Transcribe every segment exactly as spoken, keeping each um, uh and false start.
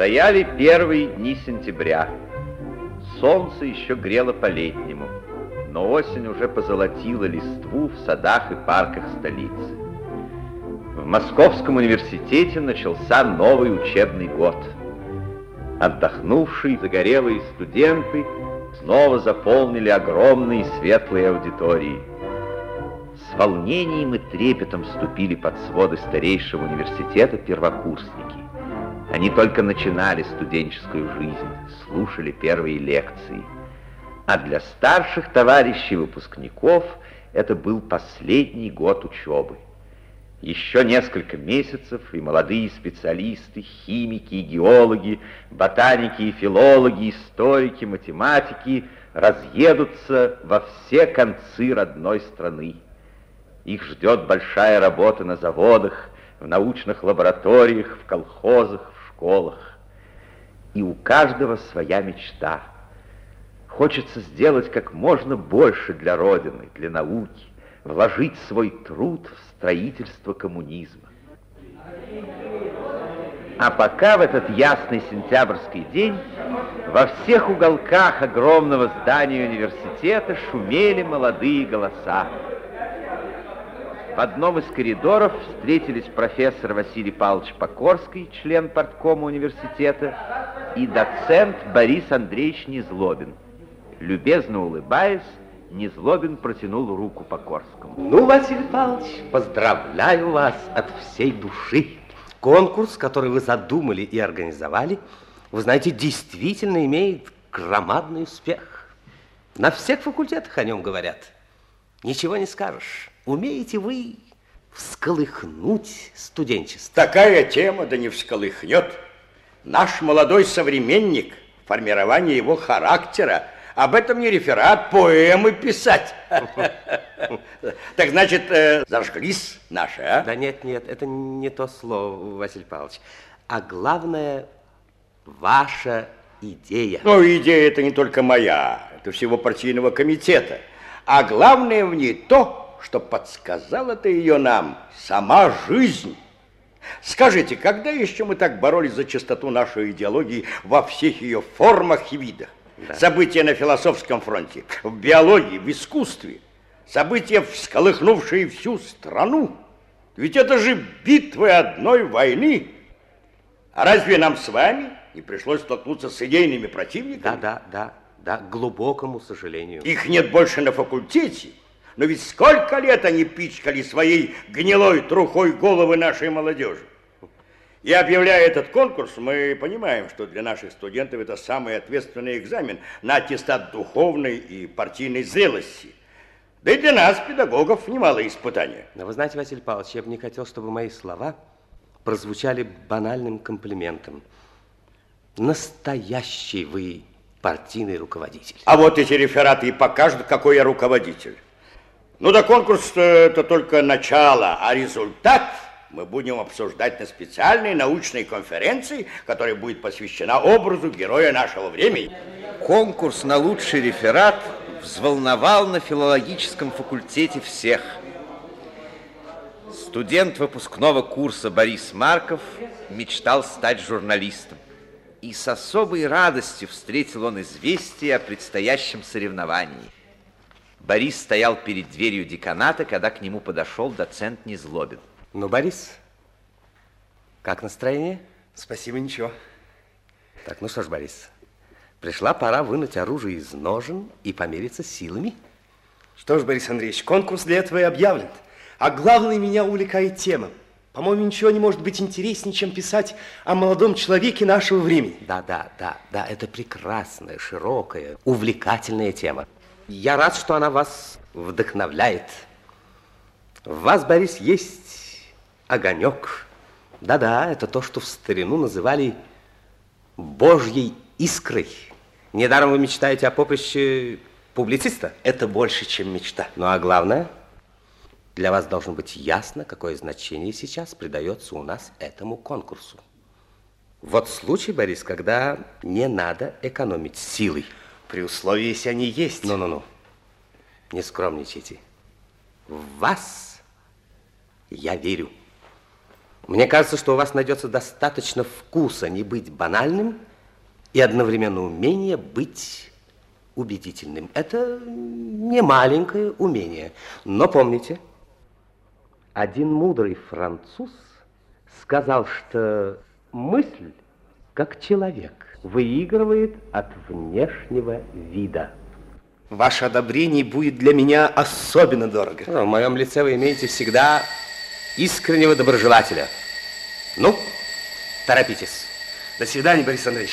Стояли первые дни сентября. Солнце еще грело по-летнему, но осень уже позолотила листву в садах и парках столицы. В Московском университете начался новый учебный год. Отдохнувшие, загорелые студенты снова заполнили огромные светлые аудитории. С волнением и трепетом вступили под своды старейшего университета первокурсники. Они только начинали студенческую жизнь, слушали первые лекции. А для старших товарищей выпускников это был последний год учебы. Еще несколько месяцев, и молодые специалисты, химики и геологи, ботаники и филологи, историки, математики разъедутся во все концы родной страны. Их ждет большая работа на заводах, в научных лабораториях, в колхозах, в школах. И у каждого своя мечта. Хочется сделать как можно больше для Родины, для науки, вложить свой труд в строительство коммунизма. А пока в этот ясный сентябрьский день во всех уголках огромного здания университета шумели молодые голоса. В одном из коридоров встретились профессор Василий Павлович Покорский, член парткома университета, и доцент Борис Андреевич Незлобин. Любезно улыбаясь, Незлобин протянул руку Покорскому. Ну, Василий Павлович, поздравляю вас от всей души. Конкурс, который вы задумали и организовали, вы знаете, действительно имеет громадный успех. На всех факультетах о нем говорят. Ничего не скажешь. Умеете вы всколыхнуть студенчество? Такая тема да не всколыхнет. Наш молодой современник, формирование его характера, об этом не реферат, поэмы писать. Так значит, зажглись наши, а? Да нет, нет, это не то слово, Василий Павлович. А главное, ваша идея. Ну, идея это не только моя, это всего партийного комитета. А главное в ней то, что подсказала-то ее нам сама жизнь. Скажите, когда еще мы так боролись за чистоту нашей идеологии во всех ее формах и видах? Да. События на философском фронте, в биологии, в искусстве, события, всколыхнувшие всю страну. Ведь это же битвы одной войны. А разве нам с вами не пришлось столкнуться с идейными противниками? Да, да, да, да, к глубокому сожалению. Их нет больше на факультете. Но ведь сколько лет они пичкали своей гнилой трухой головы нашей молодежи. И объявляя этот конкурс, мы понимаем, что для наших студентов это самый ответственный экзамен на аттестат духовной и партийной зрелости. Да и для нас, педагогов, немало испытания. Но вы знаете, Василий Павлович, я бы не хотел, чтобы мои слова прозвучали банальным комплиментом. Настоящий вы партийный руководитель. А вот эти рефераты и покажут, какой я руководитель. Ну да, конкурс это только начало, а результат мы будем обсуждать на специальной научной конференции, которая будет посвящена образу героя нашего времени. Конкурс на лучший реферат взволновал на филологическом факультете всех. Студент выпускного курса Борис Марков мечтал стать журналистом. И с особой радостью встретил он известие о предстоящем соревновании. Борис стоял перед дверью деканата, когда к нему подошел доцент Незлобин. Ну, Борис, как настроение? Спасибо, ничего. Так, ну что ж, Борис, пришла пора вынуть оружие из ножен и помериться силами. Что ж, Борис Андреевич, конкурс для этого и объявлен. А главное, меня увлекает тема. По-моему, ничего не может быть интереснее, чем писать о молодом человеке нашего времени. Да, да, да, да, это прекрасная, широкая, увлекательная тема. Я рад, что она вас вдохновляет. В вас, Борис, есть огонек. Да-да, это то, что в старину называли Божьей искрой. Недаром вы мечтаете о поприще публициста. Это больше, чем мечта. Ну, а главное, для вас должно быть ясно, какое значение сейчас придается у нас этому конкурсу. Вот случай, Борис, когда не надо экономить силой. При условии, если они есть. Ну-ну-ну, не скромничайте. В вас я верю. Мне кажется, что у вас найдется достаточно вкуса не быть банальным и одновременно умение быть убедительным. Это не маленькое умение. Но помните, один мудрый француз сказал, что мысль, как человек, выигрывает от внешнего вида. Ваше одобрение будет для меня особенно дорого. В моем лице вы имеете всегда искреннего доброжелателя. Ну, торопитесь. До свидания, Борис Андреевич.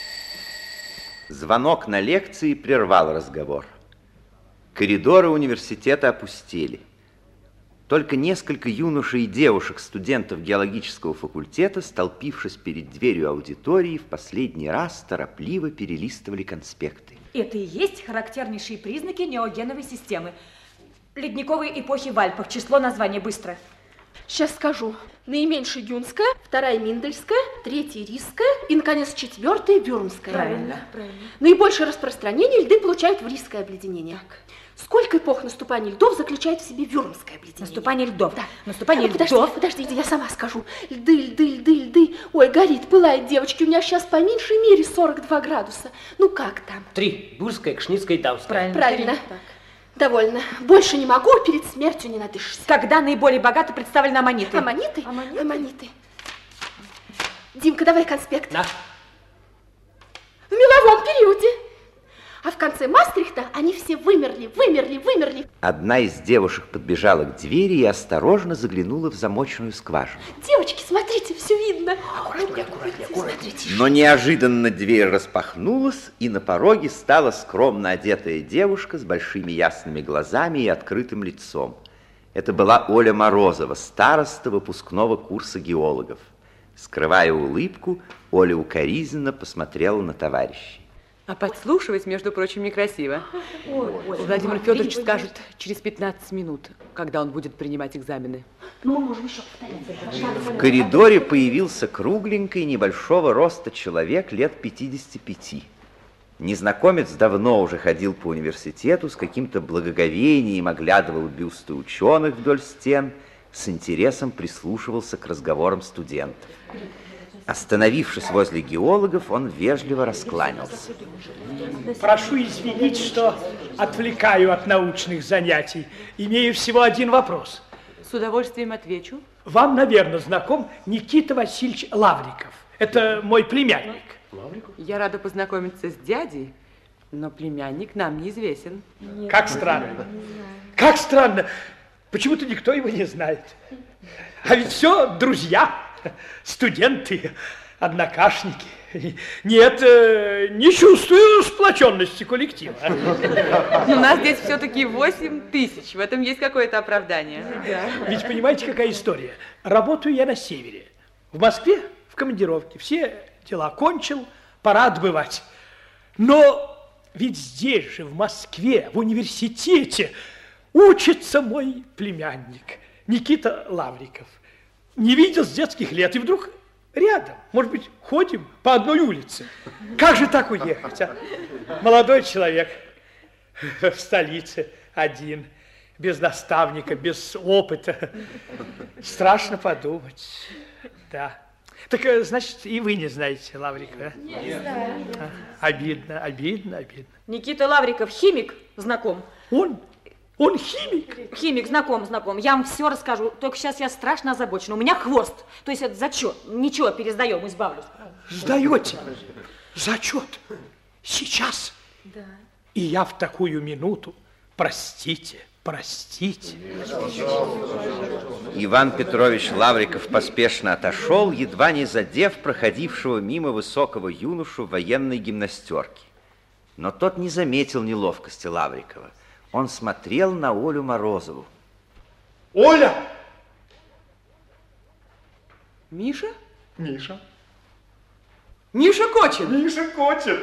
Звонок на лекции прервал разговор. Коридоры университета опустели. Только несколько юношей и девушек, студентов геологического факультета, столпившись перед дверью аудитории, в последний раз торопливо перелистывали конспекты. Это и есть характернейшие признаки неогеновой системы. Ледниковой эпохи в Альпах. Число названия быстро. Сейчас скажу. Наименьшая Юнская, вторая Миндельская, третья Рисская и, наконец, четвертая Вюрмская. Правильно, правильно. Наибольшее распространение льды получают в Рисское обледенение. Так. Сколько эпох наступания льдов заключает в себе Вюрмское обледенение? Наступание льдов. Да. Наступание а, подожди, льдов. Подождите, я сама скажу. Льды, льды, льды, льды. Ой, горит, пылает, девочки. У меня сейчас по меньшей мере сорок два градуса. Ну как там? Три. Бурская, Кшницкая и Тауская. Правильно. Правильно. Так. Довольно. Больше не могу, перед смертью не надышишься. Когда наиболее богато представлены аммониты? Аммониты? Аммониты. Аммониты. Димка, давай конспект. На. В меловом периоде. А в конце Мастрихта они все вымерли, вымерли, вымерли. Одна из девушек подбежала к двери и осторожно заглянула в замочную скважину. Девочки, смотрите, все видно. Аккуратнее, аккуратнее, аккуратнее. Но неожиданно дверь распахнулась, и на пороге стала скромно одетая девушка с большими ясными глазами и открытым лицом. Это была Оля Морозова, староста выпускного курса геологов. Скрывая улыбку, Оля укоризненно посмотрела на товарищей. А подслушивать, между прочим, некрасиво. Ой, ой, Владимир ой, Федорович ой, скажет через пятнадцать минут, когда он будет принимать экзамены. Ну, мы можем еще повторить. В коридоре появился кругленький, небольшого роста человек лет пятидесяти пяти. Незнакомец давно уже ходил по университету, с каким-то благоговением оглядывал бюсты ученых вдоль стен, с интересом прислушивался к разговорам студентов. Остановившись возле геологов, он вежливо раскланялся. Прошу извинить, что отвлекаю от научных занятий. Имею всего один вопрос. С удовольствием отвечу. Вам, наверное, знаком Никита Васильевич Лавриков. Это мой племянник. Я рада познакомиться с дядей, но племянник нам неизвестен. Как странно. Как странно. Почему-то никто его не знает. А ведь все друзья. Студенты, однокашники. Нет, не чувствую сплоченности коллектива. У нас здесь все-таки восемь тысяч. В этом есть какое-то оправдание. Ведь понимаете, какая история? Работаю я на севере. В Москве в командировке. Все дела кончил, пора отбывать. Но ведь здесь же, в Москве, в университете, учится мой племянник Никита Лавриков. Не видел с детских лет, и вдруг рядом, может быть, ходим по одной улице. Как же так уехать, а? Молодой человек в столице один, без наставника, без опыта. Страшно подумать, да. Так, значит, и вы не знаете Лаврикова, да? Не знаю. Обидно, обидно, обидно. Никита Лавриков, химик, знаком. Он? Он химик? Химик, знаком, знаком. Я вам все расскажу. Только сейчас я страшно озабочена. У меня хвост. То есть это зачет. Ничего, пересдаем, избавлюсь. Сдаете? Зачет? Сейчас? Да. И я в такую минуту, простите, простите. Иван Петрович Лавриков поспешно отошел, едва не задев проходившего мимо высокого юношу в военной гимнастерке. Но тот не заметил неловкости Лаврикова. Он смотрел на Олю Морозову. Оля! Миша? Миша. Миша Кочин! Миша Кочин!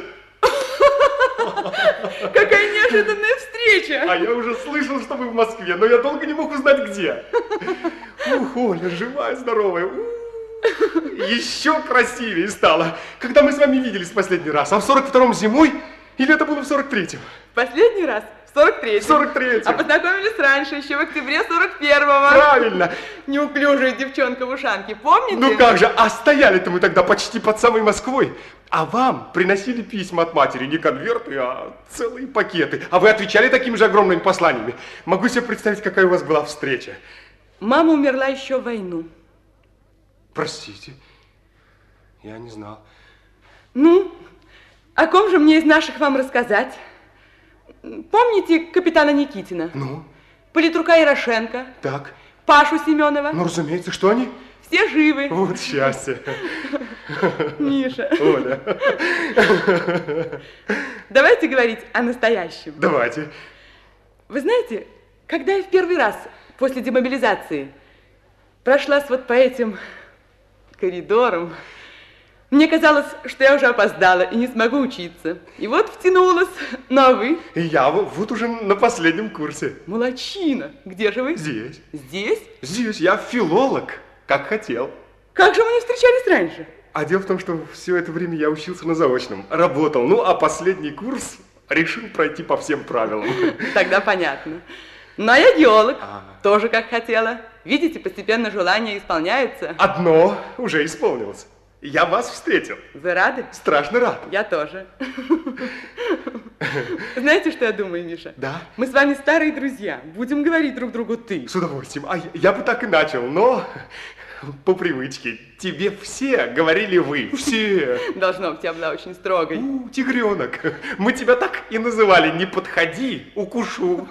Какая неожиданная встреча! А я уже слышал, что вы в Москве, но я долго не мог узнать, где. Ух, Оля, живая, здоровая. Еще красивее стала, когда мы с вами виделись в последний раз. А в сорок втором зимой или это было в сорок третьем? Последний раз В сорок третьем. В сорок третьем. А познакомились раньше, еще в октябре сорок первого. Правильно. Неуклюжая девчонка в ушанке, помните? Ну как же, а стояли-то мы тогда почти под самой Москвой. А вам приносили письма от матери, не конверты, а целые пакеты. А вы отвечали такими же огромными посланиями. Могу себе представить, какая у вас была встреча. Мама умерла еще в войну. Простите, я не знал. Ну, о ком же мне из наших вам рассказать? Помните капитана Никитина? Ну? Политрука Ярошенко? Так. Пашу Семенова? Ну, разумеется, что они? Все живы. Вот счастье. Миша. Оля. Давайте говорить о настоящем. Давайте. Вы знаете, когда я в первый раз после демобилизации прошлась вот по этим коридорам, мне казалось, что я уже опоздала и не смогу учиться. И вот втянулась. Ну, а вы? И я вот уже на последнем курсе. Молодчина. Где же вы? Здесь. Здесь? Здесь. Я филолог, как хотел. Как же мы не встречались раньше? А дело в том, что все это время я учился на заочном, работал. Ну, а последний курс решил пройти по всем правилам. Тогда понятно. Ну, а я геолог. А. Тоже как хотела. Видите, постепенно желания исполняются. Одно уже исполнилось. Я вас встретил. Вы рады? Страшно рад. Я тоже. Знаете, что я думаю, Миша? Да? Мы с вами старые друзья. Будем говорить друг другу «ты». С удовольствием. А я бы так и начал, но по привычке. Тебе все говорили «вы». Все. Должно быть, я была очень строгой. У, тигренок. Мы тебя так и называли. Не подходи, укушу.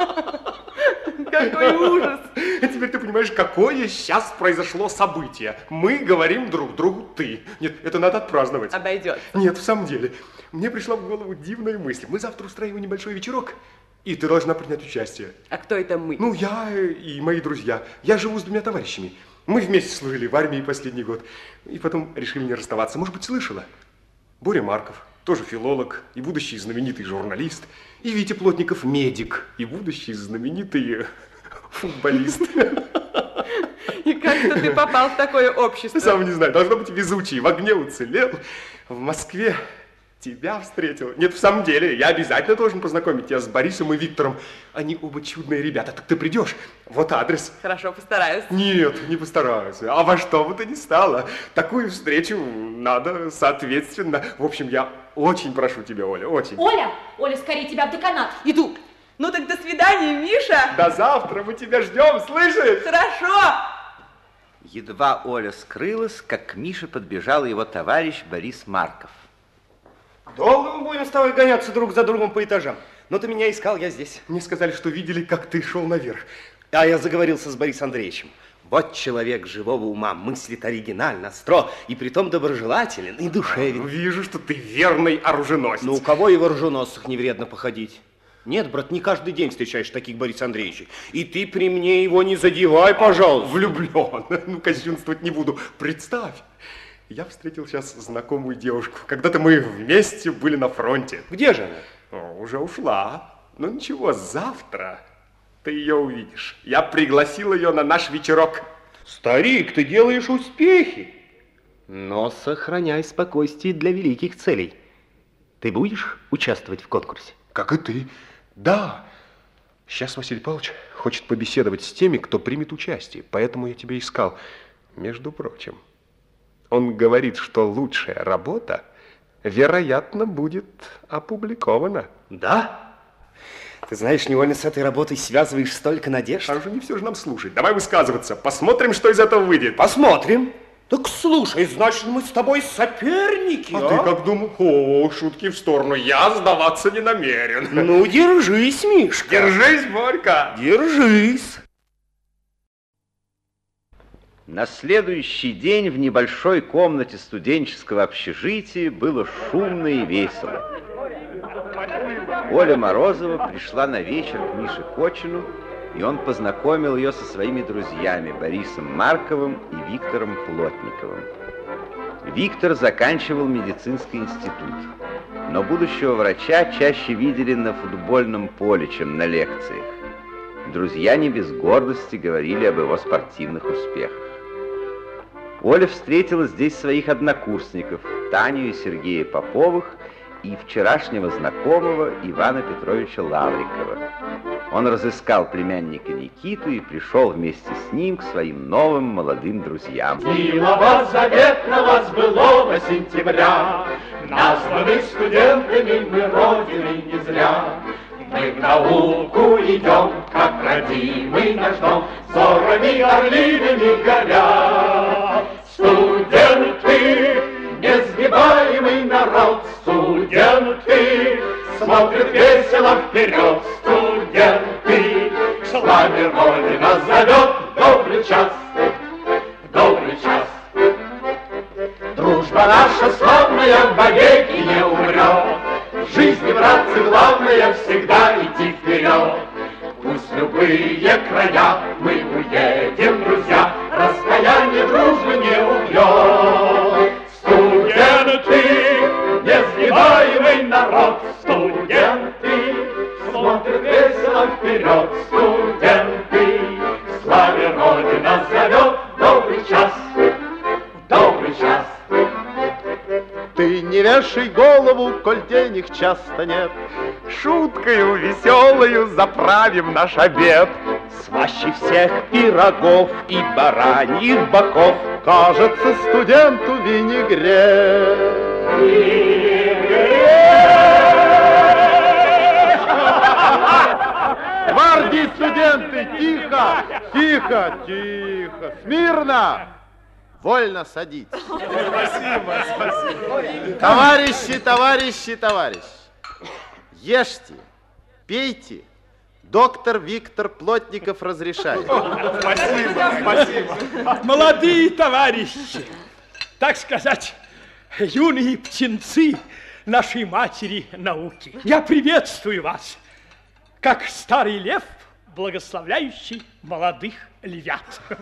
Какой ужас! Теперь ты понимаешь, какое сейчас произошло событие. Мы говорим друг другу «ты». Нет, это надо отпраздновать. Обойдет. Нет, в самом деле. Мне пришла в голову дивная мысль. Мы завтра устраиваем небольшой вечерок, и ты должна принять участие. А кто это мы? Ну, я и мои друзья. Я живу с двумя товарищами. Мы вместе служили в армии последний год. И потом решили не расставаться. Может быть, слышала? Боря Марков, тоже филолог и будущий знаменитый журналист. И Витя Плотников, медик и будущий знаменитый футболист. И как-то ты попал в такое общество? Сам не знаю, должно быть везучий. В огне уцелел, в Москве тебя встретил. Нет, в самом деле, я обязательно должен познакомить тебя с Борисом и Виктором. Они оба чудные ребята. Так ты придешь? Вот адрес. Хорошо, постараюсь. Нет, не постараюсь. А во что бы то ни стало. Такую встречу надо соответственно. В общем, я очень прошу тебя, Оля, очень. Оля, Оля, скорее тебя в деканат. Иду. Ну так до свидания, Миша. До завтра, мы тебя ждем, слышишь? Хорошо. Едва Оля скрылась, как к Мише подбежал его товарищ Борис Марков. Долго мы будем с тобой гоняться друг за другом по этажам? Но ты меня искал, я здесь. Мне сказали, что видели, как ты шел наверх. А я заговорился с Борисом Андреевичем. Вот человек живого ума, мыслит оригинально, остро, и притом доброжелателен и душевен. Вижу, что ты верный оруженосец. Ну, у кого и в оруженосцах не вредно походить? Нет, брат, не каждый день встречаешь таких Бориса Андреевича. И ты при мне его не задевай, пожалуйста. Влюблен. Ну, кощунствовать не буду. Представь, я встретил сейчас знакомую девушку. Когда-то мы вместе были на фронте. Где же она? О, уже ушла. Ну ничего, завтра ты ее увидишь. Я пригласил ее на наш вечерок. Старик, ты делаешь успехи. Но сохраняй спокойствие для великих целей. Ты будешь участвовать в конкурсе? Как и ты. Да. Сейчас Василий Павлович хочет побеседовать с теми, кто примет участие. Поэтому я тебя искал. Между прочим, он говорит, что лучшая работа, вероятно, будет опубликована. Да? Ты знаешь, невольно с этой работой связываешь столько надежд. А уже не все же нам слушать. Давай высказываться. Посмотрим, что из этого выйдет. Посмотрим. Так слушай, значит, мы с тобой соперники, а? А ты как думал? О, шутки в сторону. Я сдаваться не намерен. Ну, держись, Мишка. Держись, Борька. Держись. На следующий день в небольшой комнате студенческого общежития было шумно и весело. Оля Морозова пришла на вечер к Мише Кочину, и он познакомил ее со своими друзьями Борисом Марковым и Виктором Плотниковым. Виктор заканчивал медицинский институт, но будущего врача чаще видели на футбольном поле, чем на лекциях. Друзья не без гордости говорили об его спортивных успехах. Оля встретила здесь своих однокурсников, Таню и Сергея Поповых, и вчерашнего знакомого Ивана Петровича Лаврикова. Он разыскал племянника Никиту и пришел вместе с ним к своим новым молодым друзьям. Милого заветного с былого сентября, названы студентами мы родиной не зря. Мы в науку идем, как родимый наш дом, взорами орлиными горя. Студенты, несгибаемый народ, студенты, смотрят весело вперед, студенты, с вами Родина зовет, добрый час, добрый час. Дружба наша славная вовеки не умрет, в жизни, братцы, главное всегда идти вперед. Пусть любые края мы уедем, друзья, расстояние дружбы не убьет. Студенты, несгибаемый народ, студенты, смотрят весело вперед, студенты, славе Родина зовет, добрый час, добрый час. Ты не вешай голову, коль денег часто нет, шуткою веселою заправим наш обед. Слаще всех пирогов и бараньих боков кажется студенту винегрет. Гвардии студенты, тихо, тихо, тихо, смирно! Вольно садиться. Спасибо, спасибо. Товарищи, товарищи, товарищи, ешьте, пейте. Доктор Виктор Плотников разрешает. Спасибо, спасибо. Молодые товарищи, так сказать, юные птенцы нашей матери науки. Я приветствую вас, как старый лев, благословляющий молодых львят.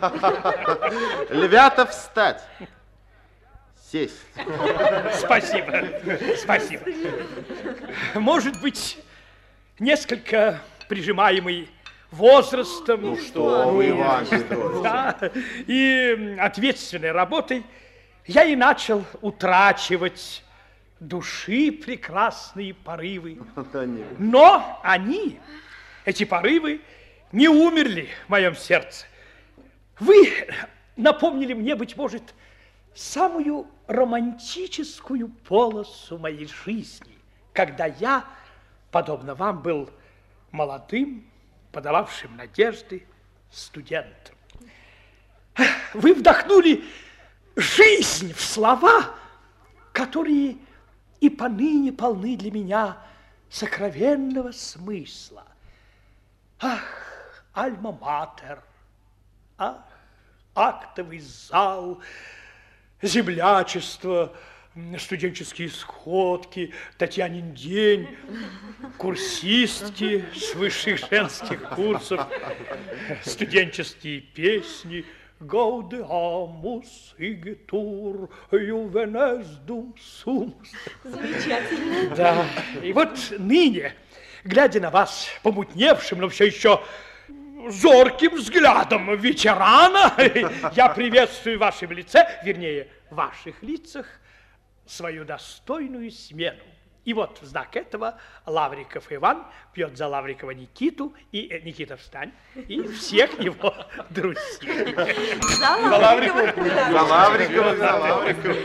Львята встать. Сесть. Спасибо, спасибо. Может быть, несколько прижимаемый возрастом. Ну что вы, Иван Петрович. Да, и ответственной работой я и начал утрачивать души прекрасные порывы. Но они, эти порывы, не умерли в моем сердце. Вы напомнили мне, быть может, самую романтическую полосу моей жизни, когда я, подобно вам, был молодым, подававшим надежды студентом. Вы вдохнули жизнь в слова, которые и поныне полны для меня сокровенного смысла. Ах, альма-матер, ах, актовый зал, землячество, студенческие сходки, Татьянин день, курсистки с высших женских курсов, студенческие песни, Гаудеамус, игитур, ювенес дум сумус. Замечательно. Да, и вот ныне, глядя на вас, помутневшим, но все еще зорким взглядом ветерана, я приветствую в вашем лице, вернее, в ваших лицах, свою достойную смену. И вот в знак этого Лавриков Иван пьет за Лаврикова Никиту, и э, Никита, встань, и всех его друзей. За Лаврикова. За Лаврикова. За Лаврикова.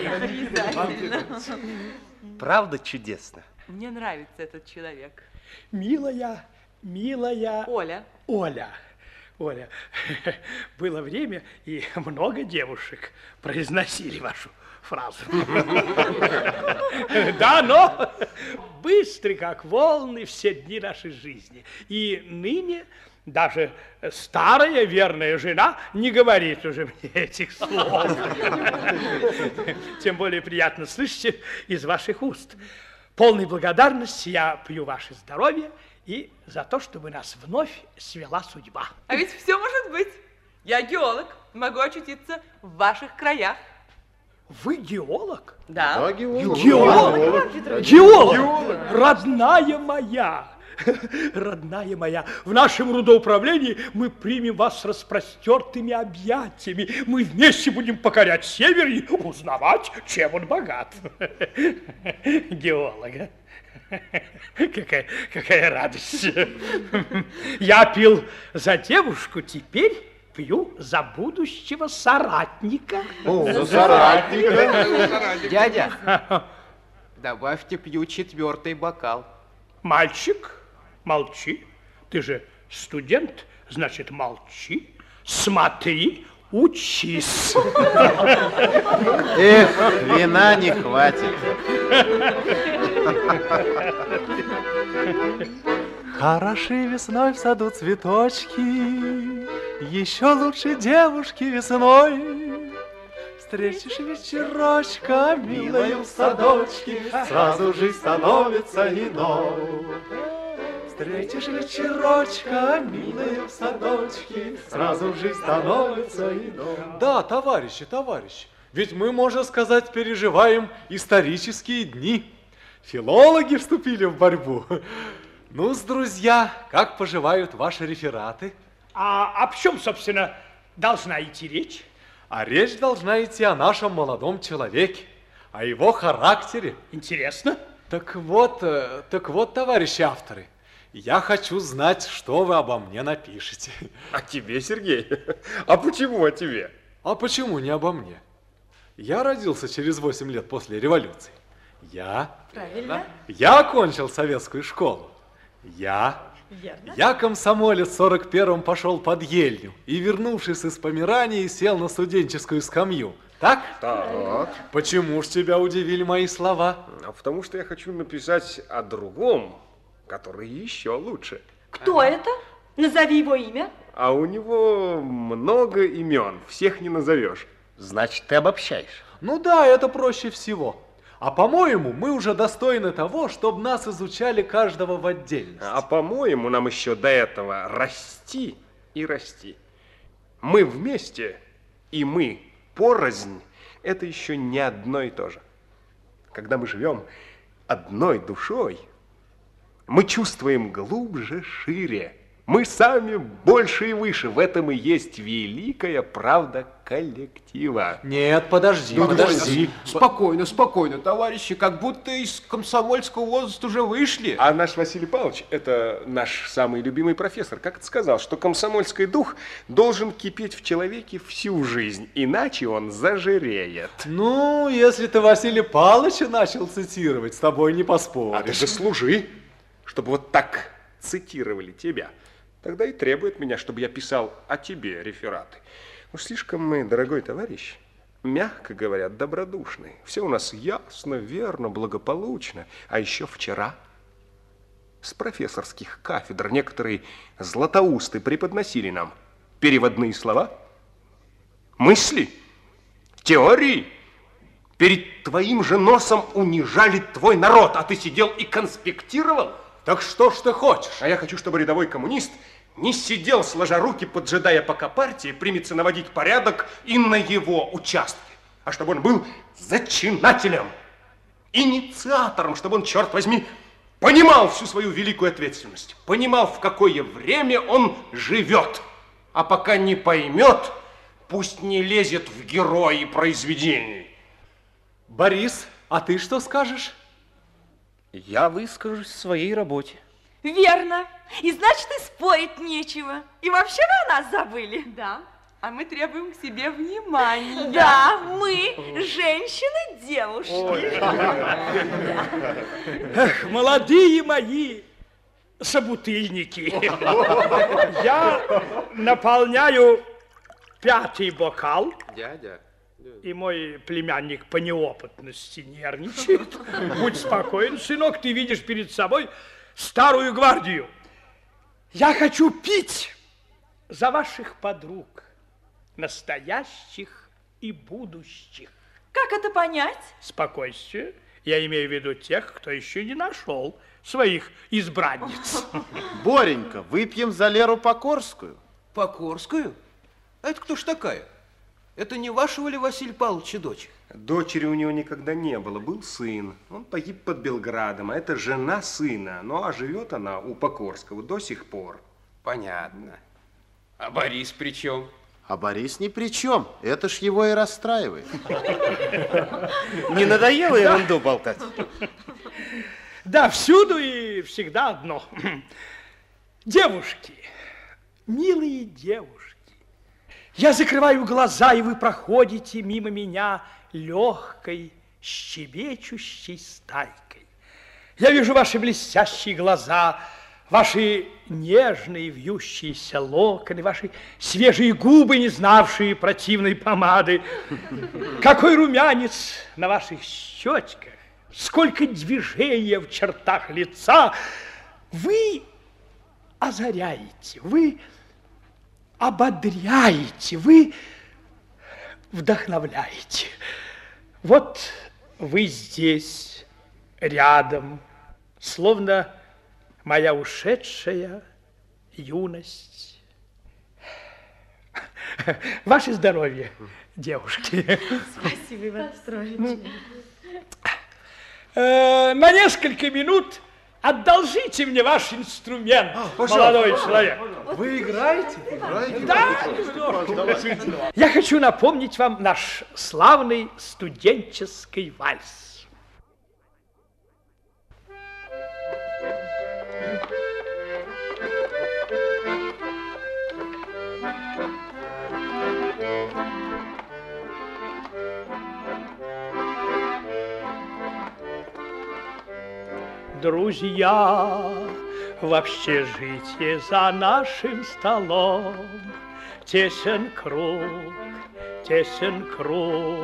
Правда чудесно? Мне нравится этот человек. Милая, милая... Оля. Оля. Оля, было время, и много девушек произносили вашу фразу. Да, но быстры, как волны, все дни нашей жизни. И ныне даже старая верная жена не говорит уже мне этих слов. Тем более приятно слышать из ваших уст. Полной благодарности я пью ваше здоровье и за то, чтобы нас вновь свела судьба. А ведь все может быть. Я геолог, могу очутиться в ваших краях. Вы геолог? Да. Да, геолог. Геолог? Геолог? Геолог? Родная моя, Родная моя, в нашем рудоуправлении мы примем вас с распростертыми объятиями. Мы вместе будем покорять север и узнавать, чем он богат. Геолога. Какая, какая радость. Я пил за девушку, теперь пью за будущего соратника. О, за соратника. Дядя, добавьте, пью четвертый бокал. Мальчик, молчи. Ты же студент, значит, молчи. Смотри, учись. Эх, вина не хватит. Хороши весной в саду цветочки, еще лучше девушки весной. Встретишь вечерочка, милая, в садочке, сразу жизнь становится иной. Встретишь вечерочка, милая, в садочке, сразу жизнь становится иной. Да, товарищи, товарищи, ведь мы, можно сказать, переживаем исторические дни. Филологи вступили в борьбу. Ну-с, друзья, как поживают ваши рефераты? А о чем, собственно, должна идти речь? А речь должна идти о нашем молодом человеке, о его характере. Интересно. Так вот, так вот, товарищи авторы, я хочу знать, что вы обо мне напишете. О тебе, Сергей? А почему о тебе? А почему не обо мне? Я родился через восемь лет после революции. Я... Правильно. Я окончил советскую школу. Я... Верно. Я, комсомолец, в сорок первом пошел под Ельню и, вернувшись из Померании, сел на студенческую скамью. Так? Так. Почему ж тебя удивили мои слова? А потому что я хочу написать о другом, который еще лучше. Кто это? Назови его имя. А у него много имен, всех не назовешь. Значит, ты обобщаешь. Ну да, это проще всего. А по-моему, мы уже достойны того, чтобы нас изучали каждого в отдельности. А по-моему, нам еще до этого расти и расти. Мы вместе и мы порознь – это еще не одно и то же. Когда мы живем одной душой, мы чувствуем глубже, шире. Мы сами больше и выше. В этом и есть великая правда коллектива. Нет, подожди, Ну, подожди. Спокойно, спокойно, товарищи, как будто из комсомольского возраста уже вышли. А наш Василий Павлович, это наш самый любимый профессор, как-то сказал, что комсомольский дух должен кипеть в человеке всю жизнь, иначе он зажиреет. Ну, если ты Василия Павловича начал цитировать, с тобой не поспоришь. А ты же служи, чтобы вот так цитировали тебя. Тогда и требует меня, чтобы я писал о тебе рефераты. Уж слишком мы, дорогой товарищ, мягко говоря, добродушны. Все у нас ясно, верно, благополучно. А еще вчера с профессорских кафедр некоторые златоусты преподносили нам переводные слова, мысли, теории. Перед твоим же носом унижали твой народ, а ты сидел и конспектировал. Так что ж ты хочешь? А я хочу, чтобы рядовой коммунист не сидел, сложа руки, поджидая, пока партия примется наводить порядок и на его участке, а чтобы он был зачинателем, инициатором, чтобы он, черт возьми, понимал всю свою великую ответственность, понимал, в какое время он живет, а пока не поймет, пусть не лезет в герои произведений. Борис, а ты что скажешь? Я выскажусь в своей работе. Верно. И значит, и спорить нечего. И вообще вы о нас забыли. Да. А мы требуем к себе внимания. Да, мы, женщины-девушки. Эх, молодые мои собутыльники. Я наполняю пятый бокал. Дядя. И мой племянник по неопытности нервничает. Будь спокоен, сынок, ты видишь перед собой старую гвардию. Я хочу пить за ваших подруг, настоящих и будущих. Как это понять? Спокойствие. Я имею в виду тех, кто еще не нашел своих избранниц. Боренька, выпьем за Леру Покорскую. Покорскую? Это кто ж такая? Это не вашего ли Василия Павловича дочь? Дочери у него никогда не было. Был сын. Он погиб под Белградом. А это жена сына. Ну, а живет она у Покорского до сих пор. Понятно. А Борис при чем? А Борис ни при чем. Это ж его и расстраивает. Не надоело ерунду болтать? Да, всюду и всегда одно. Девушки, милые девушки, я закрываю глаза, и вы проходите мимо меня легкой, щебечущей стайкой. Я вижу ваши блестящие глаза, ваши нежные вьющиеся локоны, ваши свежие губы, не знавшие противной помады. Какой румянец на ваших щечках, сколько движения в чертах лица. Вы озаряете, вы ободряете, вы вдохновляете. Вот вы здесь, рядом, словно моя ушедшая юность. Ваше здоровье, девушки. Спасибо, Иван Петрович. На несколько минут одолжите мне ваш инструмент, молодой человек. Вы играете? Играете? Да, я хочу напомнить вам наш славный студенческий вальс. Друзья, в общежитии за нашим столом тесен круг, тесен круг.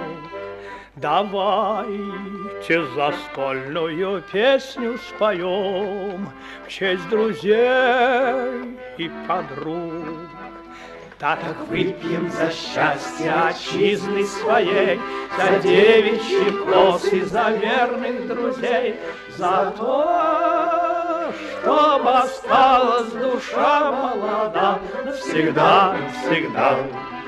Давайте застольную песню споем в честь друзей и подруг. Так выпьем за счастье отчизны своей, за девичьи косы, за верных друзей, за то, чтоб осталась душа молода навсегда, навсегда.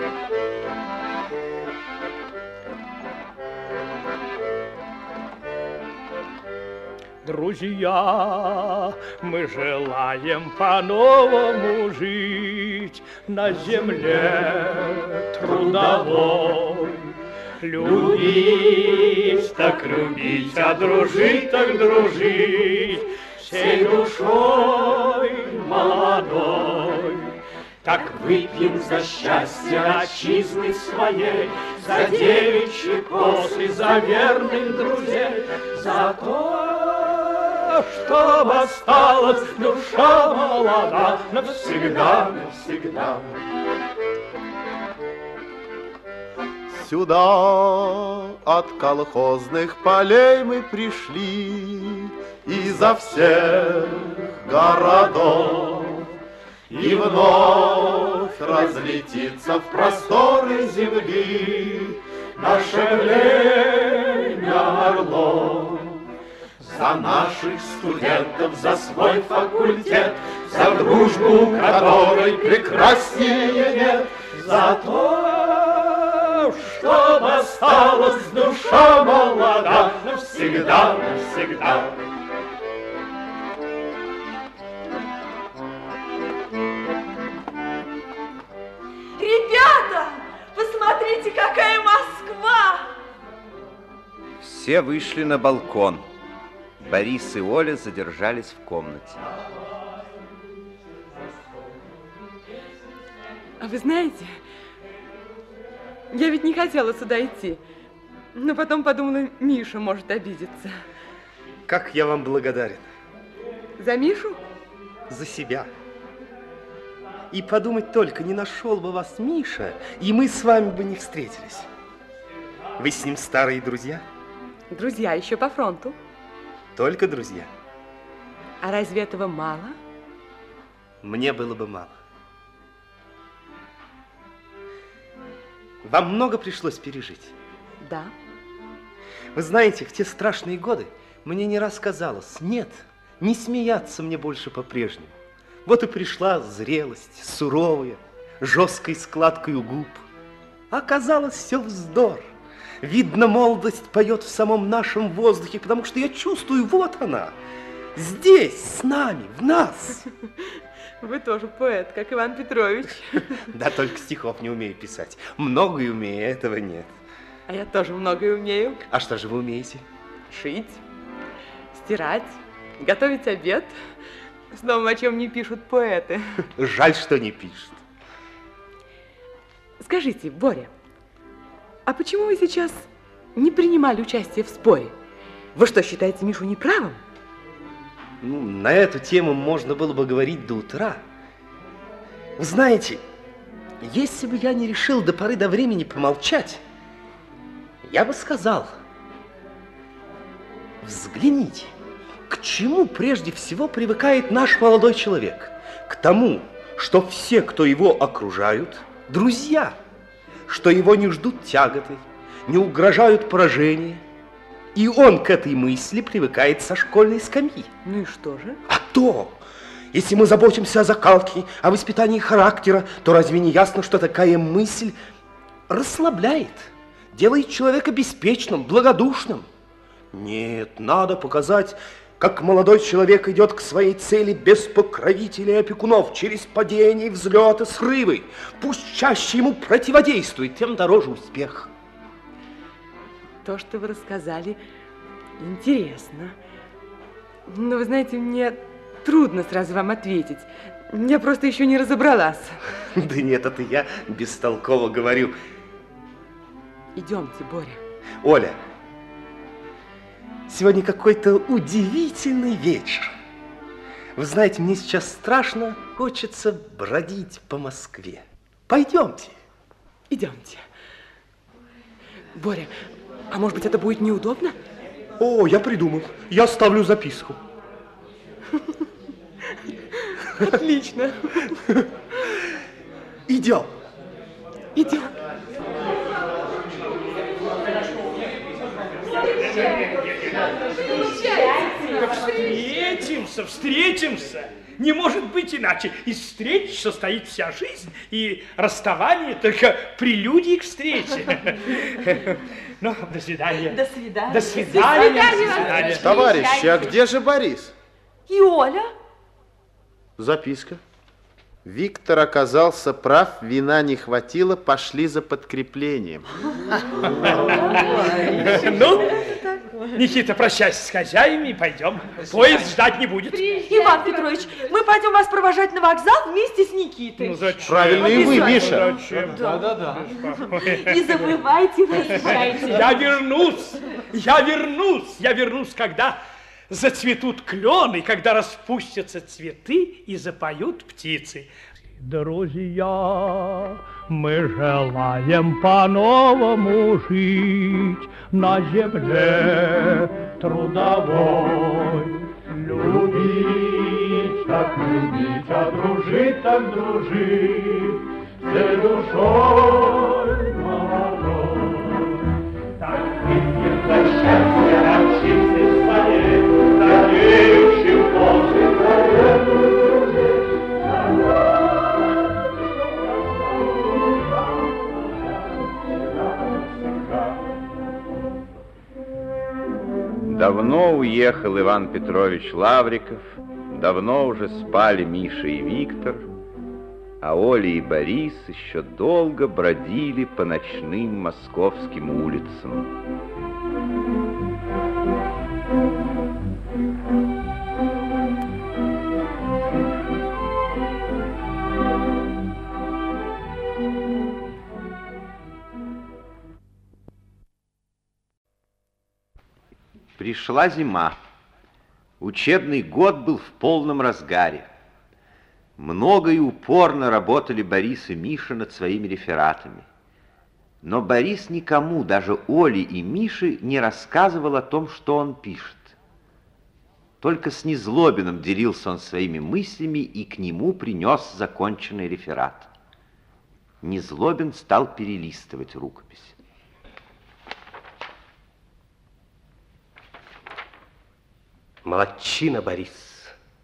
Друзья, мы желаем по-новому жить на земле трудовой. Любить, так любить, а дружить, так дружить всей душой молодой. Так выпьем за счастье отчизны своей, за девичьи косы, за верных друзей, за то, чтоб осталась душа молода навсегда, навсегда. Сюда от колхозных полей мы пришли изо всех городов, и вновь разлетится в просторы земли наше племя орлов. За наших студентов, за свой факультет, за дружбу, которой прекраснее нет, за то, чтоб осталась душа молода навсегда, навсегда. Ребята, посмотрите, какая Москва! Все вышли на балкон. Борис и Оля задержались в комнате. А вы знаете, я ведь не хотела сюда идти, но потом подумала, Миша может обидеться. Как я вам благодарен. За Мишу? За себя. И подумать только, не нашел бы вас Миша, и мы с вами бы не встретились. Вы с ним старые друзья? Друзья еще по фронту. Только друзья. А разве этого мало? Мне было бы мало. Вам много пришлось пережить? Да. Вы знаете, в те страшные годы мне не раз казалось, нет, не смеяться мне больше по-прежнему. Вот и пришла зрелость, суровая, жесткой складкой у губ. Оказалось, все вздор. Видно, молодость поет в самом нашем воздухе, потому что я чувствую, вот она, здесь, с нами, в нас. Вы тоже поэт, как Иван Петрович. Да, только стихов не умею писать. Многое умею, этого нет. А я тоже многое умею. А что же вы умеете? Шить, стирать, готовить обед. Словом, о чем не пишут поэты. Жаль, что не пишут. Скажите, Боря, а почему вы сейчас не принимали участие в споре? Вы что, считаете Мишу неправым? Ну, на эту тему можно было бы говорить до утра. Вы знаете, если бы я не решил до поры до времени помолчать, я бы сказал, взгляните, к чему прежде всего привыкает наш молодой человек? К тому, что все, кто его окружают, друзья, что его не ждут тяготы, не угрожают поражения. И он к этой мысли привыкает со школьной скамьи. Ну и что же? А то, если мы заботимся о закалке, о воспитании характера, то разве не ясно, что такая мысль расслабляет, делает человека беспечным, благодушным? Нет, надо показать, как молодой человек идет к своей цели без покровителей и опекунов, через падения, взлеты, срывы. Пусть чаще ему противодействует, тем дороже успех. То, что вы рассказали, интересно. Но вы знаете, мне трудно сразу вам ответить. Я просто еще не разобралась. Да нет, это я бестолково говорю. Идемте, Боря. Оля, сегодня какой-то удивительный вечер. Вы знаете, мне сейчас страшно хочется бродить по Москве. Пойдемте. Идемте. Боря, а может быть, это будет неудобно? О, я придумал. Я оставлю записку. Отлично. Идем. Идем. Встретимся, встретимся. Не может быть иначе. Из встреч состоит вся жизнь, и расставание только прелюдии к встрече. Ну, до свидания. До свидания. До свидания. До свидания. Товарищи, а где же Борис? И Оля? Записка. Виктор оказался прав, вина не хватило, пошли за подкреплением. Ну, Никита, прощайся с хозяевами и пойдем. Поезд ждать не будет. Иван Петрович, мы пойдем вас провожать на вокзал вместе с Никитой. Ну зачем? Правильно и вы, Миша. Да, да, да. Не забывайте, приезжайте. Я вернусь, я вернусь, я вернусь, когда зацветут клены, когда распустятся цветы и запоют птицы. Друзья, мы желаем по-новому жить на земле трудовой. Любить, так любить, а дружить, так дружить, всей душой молодой. Так видится счастье от чистой своей, надеющим Божий проект. Давно уехал Иван Петрович Лавриков, давно уже спали Миша и Виктор, а Оля и Борис еще долго бродили по ночным московским улицам. Пришла зима. Учебный год был в полном разгаре. Много и упорно работали Борис и Миша над своими рефератами. Но Борис никому, даже Оле и Мише, не рассказывал о том, что он пишет. Только с Незлобиным делился он своими мыслями и к нему принес законченный реферат. Незлобин стал перелистывать рукопись. Молодчина, Борис.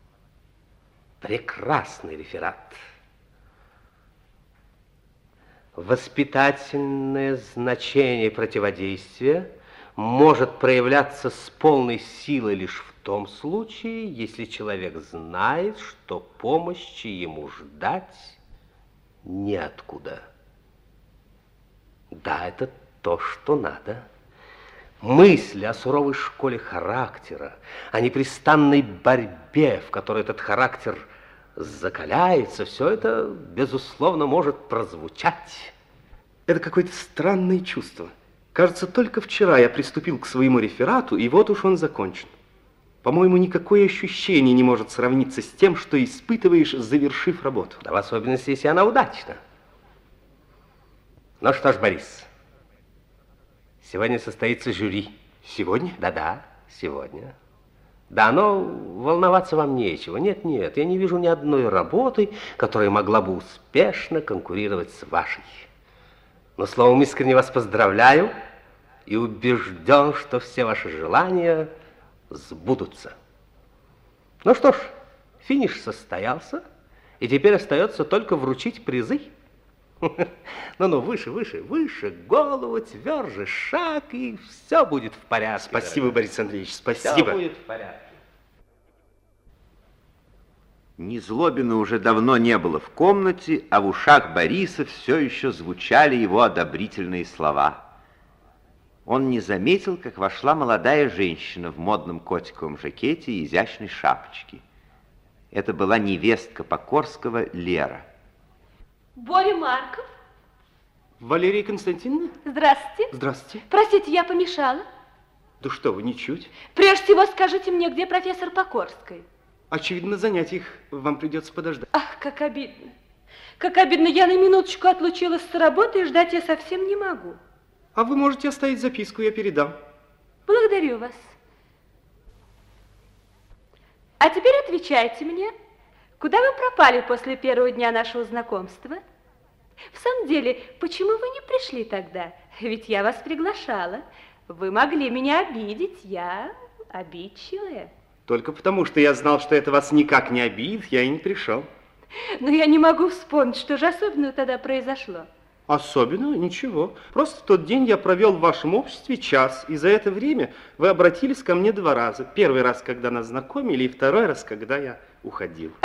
Прекрасный реферат. Воспитательное значение противодействия может проявляться с полной силой лишь в том случае, если человек знает, что помощи ему ждать неоткуда. Да, это то, что надо. Мысли о суровой школе характера, о непрестанной борьбе, в которой этот характер закаляется, все это, безусловно, может прозвучать. Это какое-то странное чувство. Кажется, только вчера я приступил к своему реферату, и вот уж он закончен. По-моему, никакое ощущение не может сравниться с тем, что испытываешь, завершив работу. Да, в особенности, если она удачна. Ну что ж, Борис, сегодня состоится жюри. Сегодня? Да-да, сегодня. Да, но волноваться вам нечего. Нет-нет, я не вижу ни одной работы, которая могла бы успешно конкурировать с вашей. Но, словом, искренне вас поздравляю и убежден, что все ваши желания сбудутся. Ну что ж, финиш состоялся, и теперь остается только вручить призы. Ну-ну, выше, выше, выше, голову тверже, шаг, и все будет в порядке. Спасибо, Борис Андреевич, спасибо. Все будет в порядке. Незлобина уже давно не было в комнате, а в ушах Бориса все еще звучали его одобрительные слова. Он не заметил, как вошла молодая женщина в модном котиковом жакете и изящной шапочке. Это была невестка Покорского Лера. Боря Марков. Валерия Константиновна? Здравствуйте. Здравствуйте. Простите, я помешала? Да что вы, ничуть. Прежде всего скажите мне, где профессор Покорская? Очевидно, на занятиях вам придется подождать. Ах, как обидно. Как обидно, я на минуточку отлучилась с работы, и ждать я совсем не могу. А вы можете оставить записку, я передам. Благодарю вас. А теперь отвечайте мне, куда вы пропали после первого дня нашего знакомства? В самом деле, почему вы не пришли тогда? Ведь я вас приглашала. Вы могли меня обидеть, я обидчивая. Только потому, что я знал, что это вас никак не обидит, я и не пришел. Но я не могу вспомнить, что же особенного тогда произошло. Особенного? Ничего. Просто в тот день я провел в вашем обществе час, и за это время вы обратились ко мне два раза. Первый раз, когда нас знакомили, и второй раз, когда я уходил.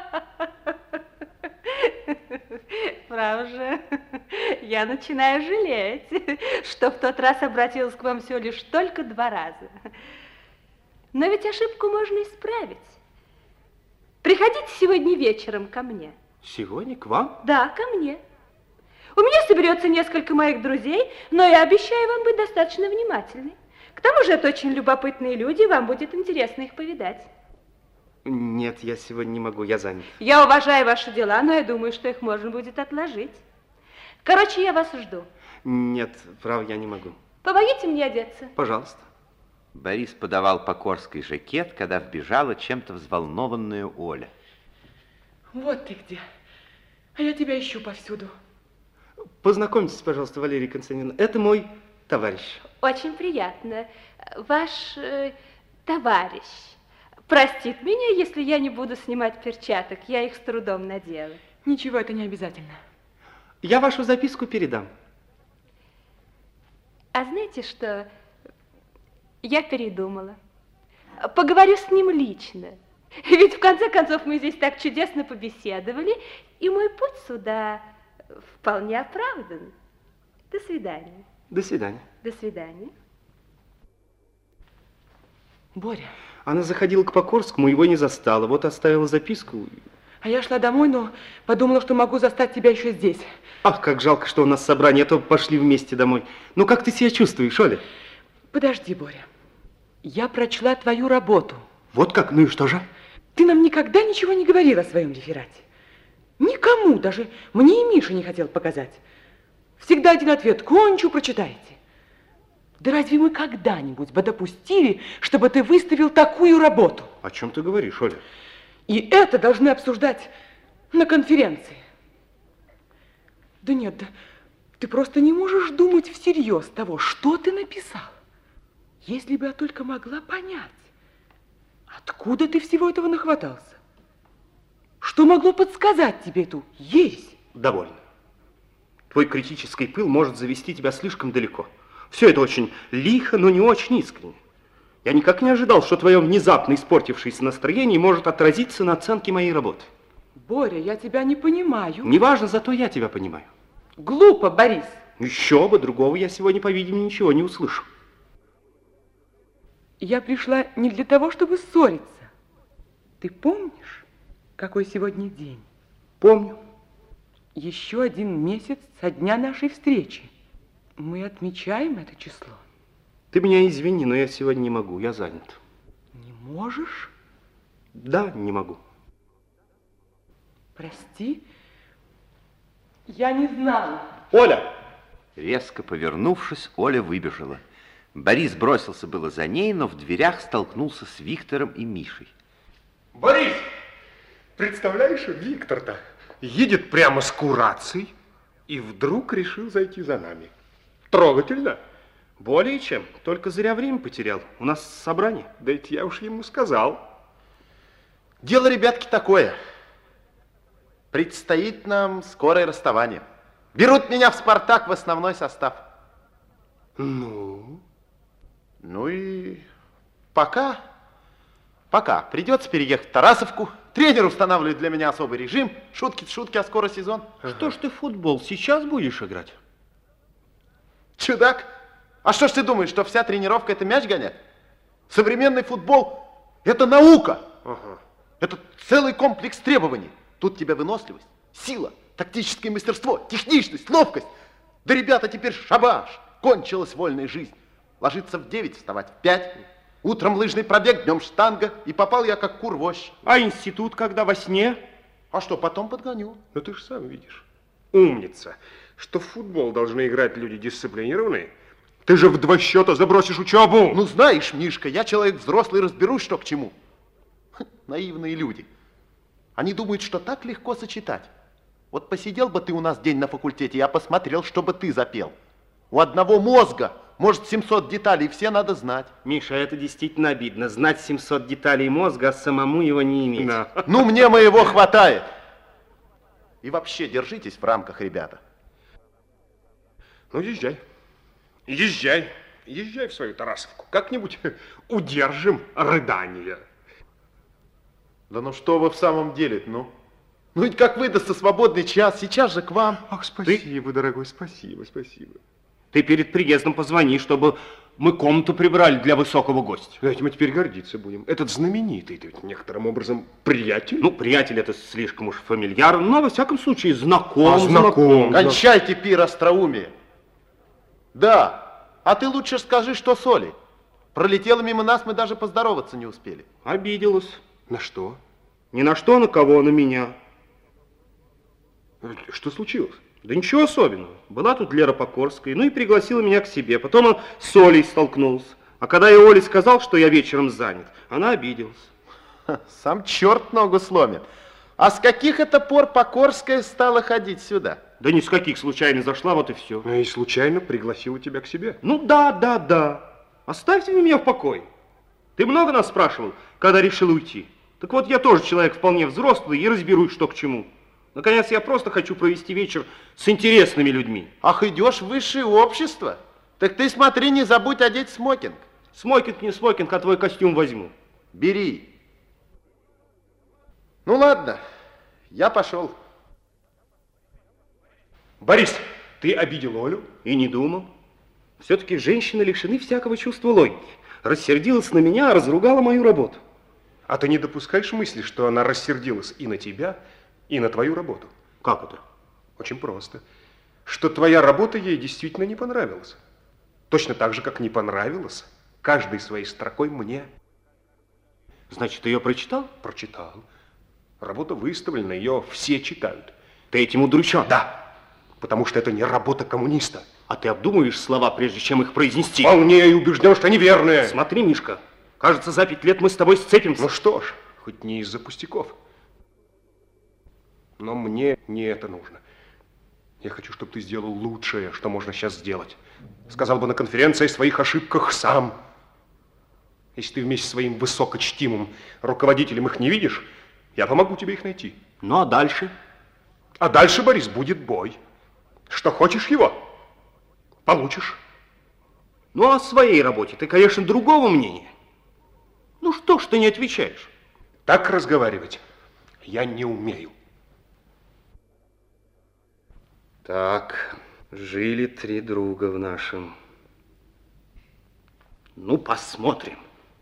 Право же, я начинаю жалеть, что в тот раз обратилась к вам всего лишь только два раза. Но ведь ошибку можно исправить. Приходите сегодня вечером ко мне. Сегодня к вам? Да, ко мне. У меня соберется несколько моих друзей, но я обещаю вам быть достаточно внимательной. К тому же это очень любопытные люди, вам будет интересно их повидать. Нет, я сегодня не могу, я занят. Я уважаю ваши дела, но я думаю, что их можно будет отложить. Короче, я вас жду. Нет, право, я не могу. Помогите мне одеться. Пожалуйста. Борис подавал Покорской жакет, когда вбежала чем-то взволнованная Оля. Вот ты где. А я тебя ищу повсюду. Познакомьтесь, пожалуйста, Валерия Константиновна. Это мой товарищ. Очень приятно. Ваш э, товарищ простит меня, если я не буду снимать перчаток. Я их с трудом надела. Ничего, это не обязательно. Я вашу записку передам. А знаете что? Я передумала. Поговорю с ним лично. Ведь в конце концов мы здесь так чудесно побеседовали, и мой путь сюда вполне оправдан. До свидания. До свидания. До свидания. Боря. Она заходила к Покорскому, его не застала. Вот оставила записку. А я шла домой, но подумала, что могу застать тебя еще здесь. Ах, как жалко, что у нас собрание, а то пошли вместе домой. Ну, как ты себя чувствуешь, Оля? Подожди, Боря. Я прочла твою работу. Вот как? Ну и что же? Ты нам никогда ничего не говорил о своем реферате. Никому, даже мне и Миша не хотел показать. Всегда один ответ: кончу, прочитайте. Да разве мы когда-нибудь бы допустили, чтобы ты выставил такую работу? О чем ты говоришь, Оля? И это должны обсуждать на конференции. Да нет, да ты просто не можешь думать всерьез того, что ты написал. Если бы я только могла понять, откуда ты всего этого нахватался? Что могло подсказать тебе эту ересь? Довольно. Твой критический пыл может завести тебя слишком далеко. Все это очень лихо, но не очень искренне. Я никак не ожидал, что твое внезапно испортившееся настроение может отразиться на оценке моей работы. Боря, я тебя не понимаю. Неважно, зато я тебя понимаю. Глупо, Борис. Еще бы, другого я сегодня, по-видимому, ничего не услышу. Я пришла не для того, чтобы ссориться. Ты помнишь, какой сегодня день? Помню. Еще один месяц со дня нашей встречи. Мы отмечаем это число. Ты меня извини, но я сегодня не могу, я занят. Не можешь? Да, не могу. Прости, я не знала. Оля! Резко повернувшись, Оля выбежала. Борис бросился было за ней, но в дверях столкнулся с Виктором и Мишей. Борис! Представляешь, Виктор-то едет прямо с курацией и вдруг решил зайти за нами. Трогательно. Более чем. Только зря время потерял. У нас собрание. Да ведь я уж ему сказал. Дело, ребятки, такое. Предстоит нам скорое расставание. Берут меня в «Спартак» в основной состав. Ну? Ну и пока, пока. Придется переехать в Тарасовку. Тренер устанавливает для меня особый режим. Шутки, шутки, а скоро сезон. Что ж ты в футбол сейчас будешь играть? Чудак. А что ж ты думаешь, что вся тренировка это мяч гонять? Современный футбол это наука. Ага. Это целый комплекс требований. Тут тебя выносливость, сила, тактическое мастерство, техничность, ловкость. Да, ребята, теперь шабаш. Кончилась вольная жизнь. Ложиться в девять, вставать в пять. Утром лыжный пробег, днем штанга. И попал я как кур в ощ. А институт когда во сне? А что, потом подгоню. Ну ты же сам видишь. Умница. Что в футбол должны играть люди дисциплинированные. Ты же в два счета забросишь учебу. Ну знаешь, Мишка, я человек взрослый, разберусь, что к чему. Наивные люди. Они думают, что так легко сочетать. Вот посидел бы ты у нас день на факультете, я посмотрел, что бы ты запел. У одного мозга, может, семьсот деталей, все надо знать. Миша, это действительно обидно. Знать семьсот деталей мозга, а самому его не иметь. Да. Ну, мне моего хватает. И вообще, держитесь в рамках, ребята. Ну, езжай. Езжай. Езжай в свою Тарасовку. Как-нибудь удержим рыдания. Да ну что вы в самом деле, ну? Ну ведь как выдастся свободный час, сейчас же к вам. Ах, спасибо, ты... дорогой, спасибо, спасибо. Ты перед приездом позвони, чтобы мы комнату прибрали для высокого гостя. Давайте мы теперь гордиться будем. Этот знаменитый, ты ведь некоторым образом приятель. Ну, приятель это слишком уж фамильярно, но во всяком случае знаком. А, знаком. Кончайте пир остроумие. Да, а ты лучше скажи, что с Олей. Пролетела мимо нас, мы даже поздороваться не успели. Обиделась. На что? Ни на что, на кого, на меня. Что случилось? Да ничего особенного. Была тут Лера Покорская, ну и пригласила меня к себе. Потом он с Олей столкнулся. А когда я Оле сказал, что я вечером занят, она обиделась. Ха, сам черт ногу сломит. А с каких это пор Покорская стала ходить сюда? Да ни с каких, случайно зашла, вот и все. Ну и случайно пригласила тебя к себе. Ну да, да, да. Оставьте меня в покое. Ты много нас спрашивал, когда решил уйти? Так вот, я тоже человек вполне взрослый и разберусь, что к чему. Наконец, я просто хочу провести вечер с интересными людьми. Ах, идешь в высшее общество? Так ты смотри, не забудь одеть смокинг. Смокинг не смокинг, а твой костюм возьму. Бери. Ну ладно, я пошел. Борис, ты обидел Олю? И не думал. Все-таки женщины лишены всякого чувства логики. Рассердилась на меня, а разругала мою работу. А ты не допускаешь мысли, что она рассердилась и на тебя, и на твою работу? Как это? Очень просто. Что твоя работа ей действительно не понравилась. Точно так же, как не понравилась каждой своей строкой мне. Значит, ты ее прочитал? Прочитал. Работа выставлена, ее все читают. Ты этим удручен? Да, потому что это не работа коммуниста. А ты обдумываешь слова, прежде чем их произнести? Вполне и убежден, что они верные. Смотри, Мишка, кажется, за пять лет мы с тобой сцепимся. Ну что ж, хоть не из-за пустяков. Но мне не это нужно. Я хочу, чтобы ты сделал лучшее, что можно сейчас сделать. Сказал бы на конференции о своих ошибках сам. Если ты вместе с своим высокочтимым руководителем их не видишь, я помогу тебе их найти. Ну, а дальше? А дальше, Борис, будет бой. Что хочешь его, получишь. Ну, о своей работе ты, конечно, другого мнения. Ну, что ж ты не отвечаешь? Так разговаривать я не умею. Так, жили три друга в нашем. Ну, посмотрим.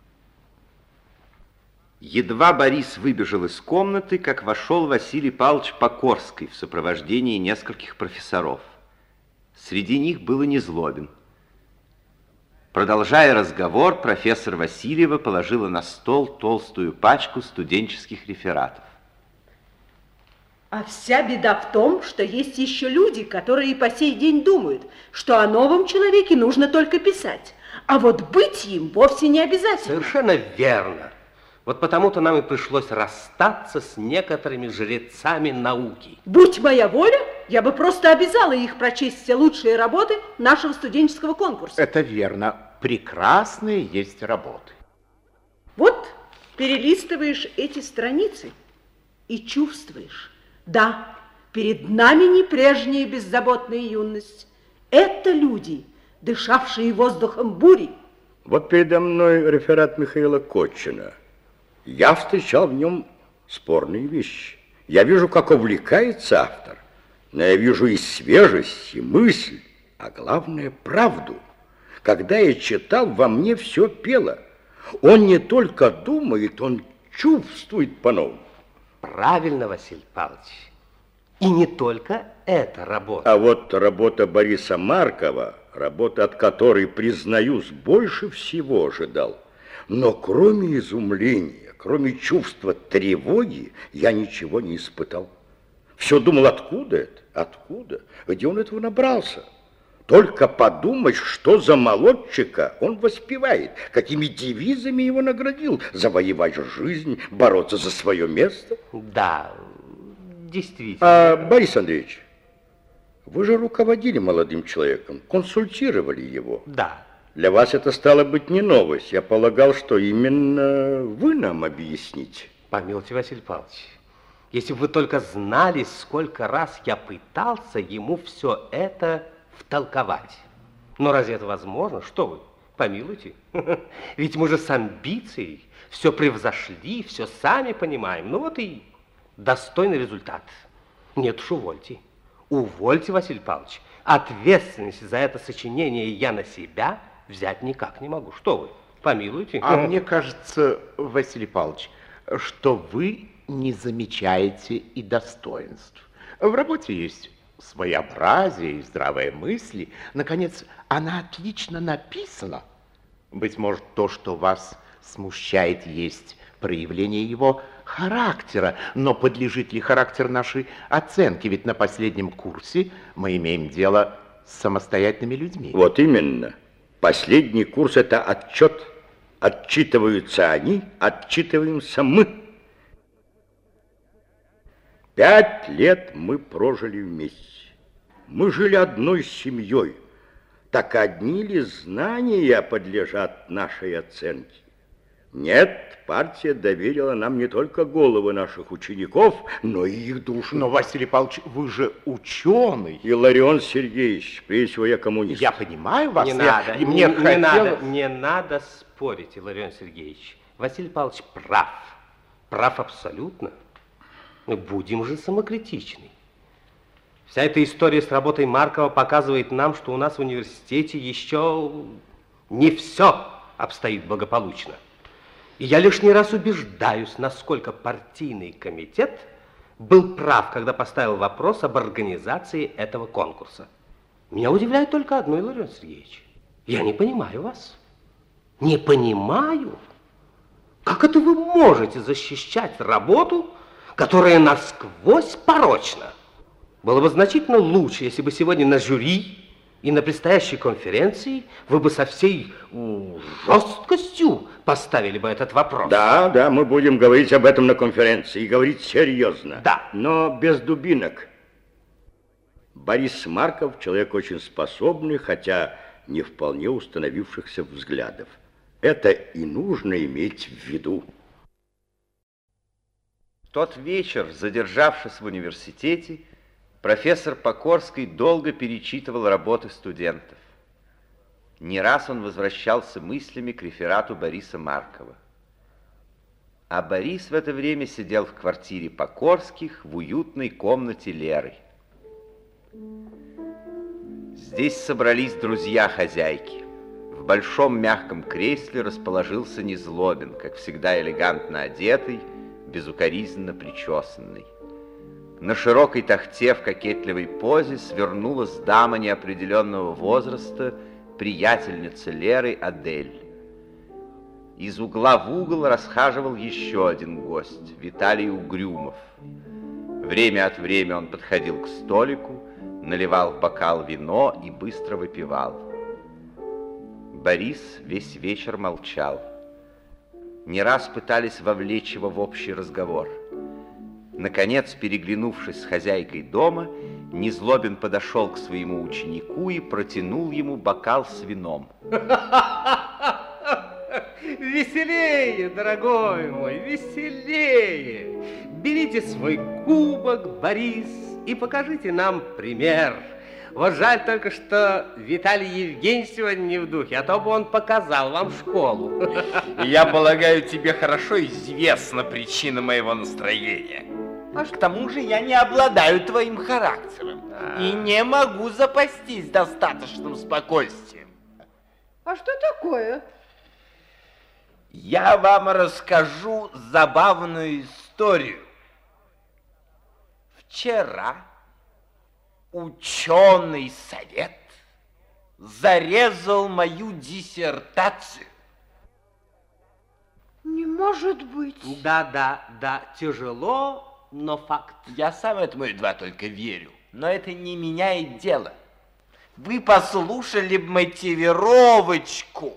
Едва Борис выбежал из комнаты, как вошел Василий Павлович Покорский в сопровождении нескольких профессоров. Среди них был и Незлобин. Продолжая разговор, профессор Васильева положила на стол толстую пачку студенческих рефератов. А вся беда в том, что есть еще люди, которые и по сей день думают, что о новом человеке нужно только писать, а вот быть им вовсе не обязательно. Совершенно верно. Вот потому-то нам и пришлось расстаться с некоторыми жрецами науки. Будь моя воля, я бы просто обязала их прочесть все лучшие работы нашего студенческого конкурса. Это верно. Прекрасные есть работы. Вот перелистываешь эти страницы и чувствуешь, да, перед нами не прежняя беззаботная юность. Это люди, дышавшие воздухом бури. Вот передо мной реферат Михаила Котчина. Я встречал в нем спорные вещи. Я вижу, как увлекается автор. Но я вижу и свежесть, и мысль, а главное, правду. Когда я читал, во мне все пело. Он не только думает, он чувствует по-новому. Правильно, Василий Павлович. И не только эта работа. А вот работа Бориса Маркова, работа, от которой, признаюсь, больше всего ожидал. Но кроме изумления, кроме чувства тревоги, я ничего не испытал. Все думал, откуда это, откуда, где он этого набрался. Только подумать, что за молодчика он воспевает, какими девизами его наградил: завоевать жизнь, бороться за свое место. Да, действительно. А, Борис Андреевич, вы же руководили молодым человеком, консультировали его. Да. Для вас это стало быть не новость. Я полагал, что именно вы нам объясните. Помилуйте, Василий Павлович, если бы вы только знали, сколько раз я пытался ему все это втолковать. Но разве это возможно? Что вы, помилуйте? Ведь мы же с амбицией все превзошли, все сами понимаем. Ну вот и достойный результат. Нет уж, увольте. Увольте, Василий Павлович. Ответственность за это сочинение я на себя взять никак не могу. Что вы, помилуйте? А мне кажется, Василий Павлович, что вы не замечаете и достоинств. В работе есть своеобразие и здравые мысли. Наконец, она отлично написана. Быть может, то, что вас смущает, есть проявление его характера. Но подлежит ли характер нашей оценке? Ведь на последнем курсе мы имеем дело с самостоятельными людьми. Вот именно. Последний курс – это отчет. Отчитываются они, отчитываемся мы. Пять лет мы прожили вместе. Мы жили одной семьей. Так одни ли знания подлежат нашей оценке? Нет, партия доверила нам не только головы наших учеников, но и их души. Но, Василий Павлович, вы же ученый. Иларион Сергеевич, прежде всего, я коммунист. Я понимаю вас. Не я, надо, мне не, хотелось... не надо, не надо спорить, Иларион Сергеевич. Василий Павлович прав. Прав абсолютно. Будем же самокритичны. Вся эта история с работой Маркова показывает нам, что у нас в университете еще не все обстоит благополучно. И я лишний раз убеждаюсь, насколько партийный комитет был прав, когда поставил вопрос об организации этого конкурса. Меня удивляет только одно, Иларион Сергеевич. Я не понимаю вас. Не понимаю. Как это вы можете защищать работу, которая насквозь порочна? Было бы значительно лучше, если бы сегодня на жюри и на предстоящей конференции вы бы со всей жесткостью поставили бы этот вопрос. Да, да, мы будем говорить об этом на конференции и говорить серьезно. Да. Но без дубинок. Борис Марков человек очень способный, хотя не вполне установившихся взглядов. Это и нужно иметь в виду. Тот вечер, задержавшись в университете, Профессор Покорский долго перечитывал работы студентов. Не раз он возвращался мыслями к реферату Бориса Маркова. А Борис в это время сидел в квартире Покорских в уютной комнате Леры. Здесь собрались друзья хозяйки. В большом мягком кресле расположился Незлобин, как всегда элегантно одетый, безукоризненно причесанный. На широкой тахте в кокетливой позе свернулась дама неопределенного возраста, приятельница Леры Адель. Из угла в угол расхаживал еще один гость, Виталий Угрюмов. Время от времени он подходил к столику, наливал в бокал вино и быстро выпивал. Борис весь вечер молчал. Не раз пытались вовлечь его в общий разговор. Наконец, переглянувшись с хозяйкой дома, Незлобин подошел к своему ученику и протянул ему бокал с вином. Веселее, дорогой мой, веселее. Берите свой кубок, Борис, и покажите нам пример. Вот жаль только, что Виталий Евгеньевич сегодня не в духе, а то бы он показал вам школу. Я полагаю, тебе хорошо известна причина моего настроения. А к тому же я не обладаю твоим характером и не могу запастись достаточным спокойствием. А что такое? Я вам расскажу забавную историю. Вчера ученый совет зарезал мою диссертацию. Не может быть. Да, да, да, тяжело, но факт. Я сам этому едва только верю, но это не меняет дело. Вы послушали мотивировочку.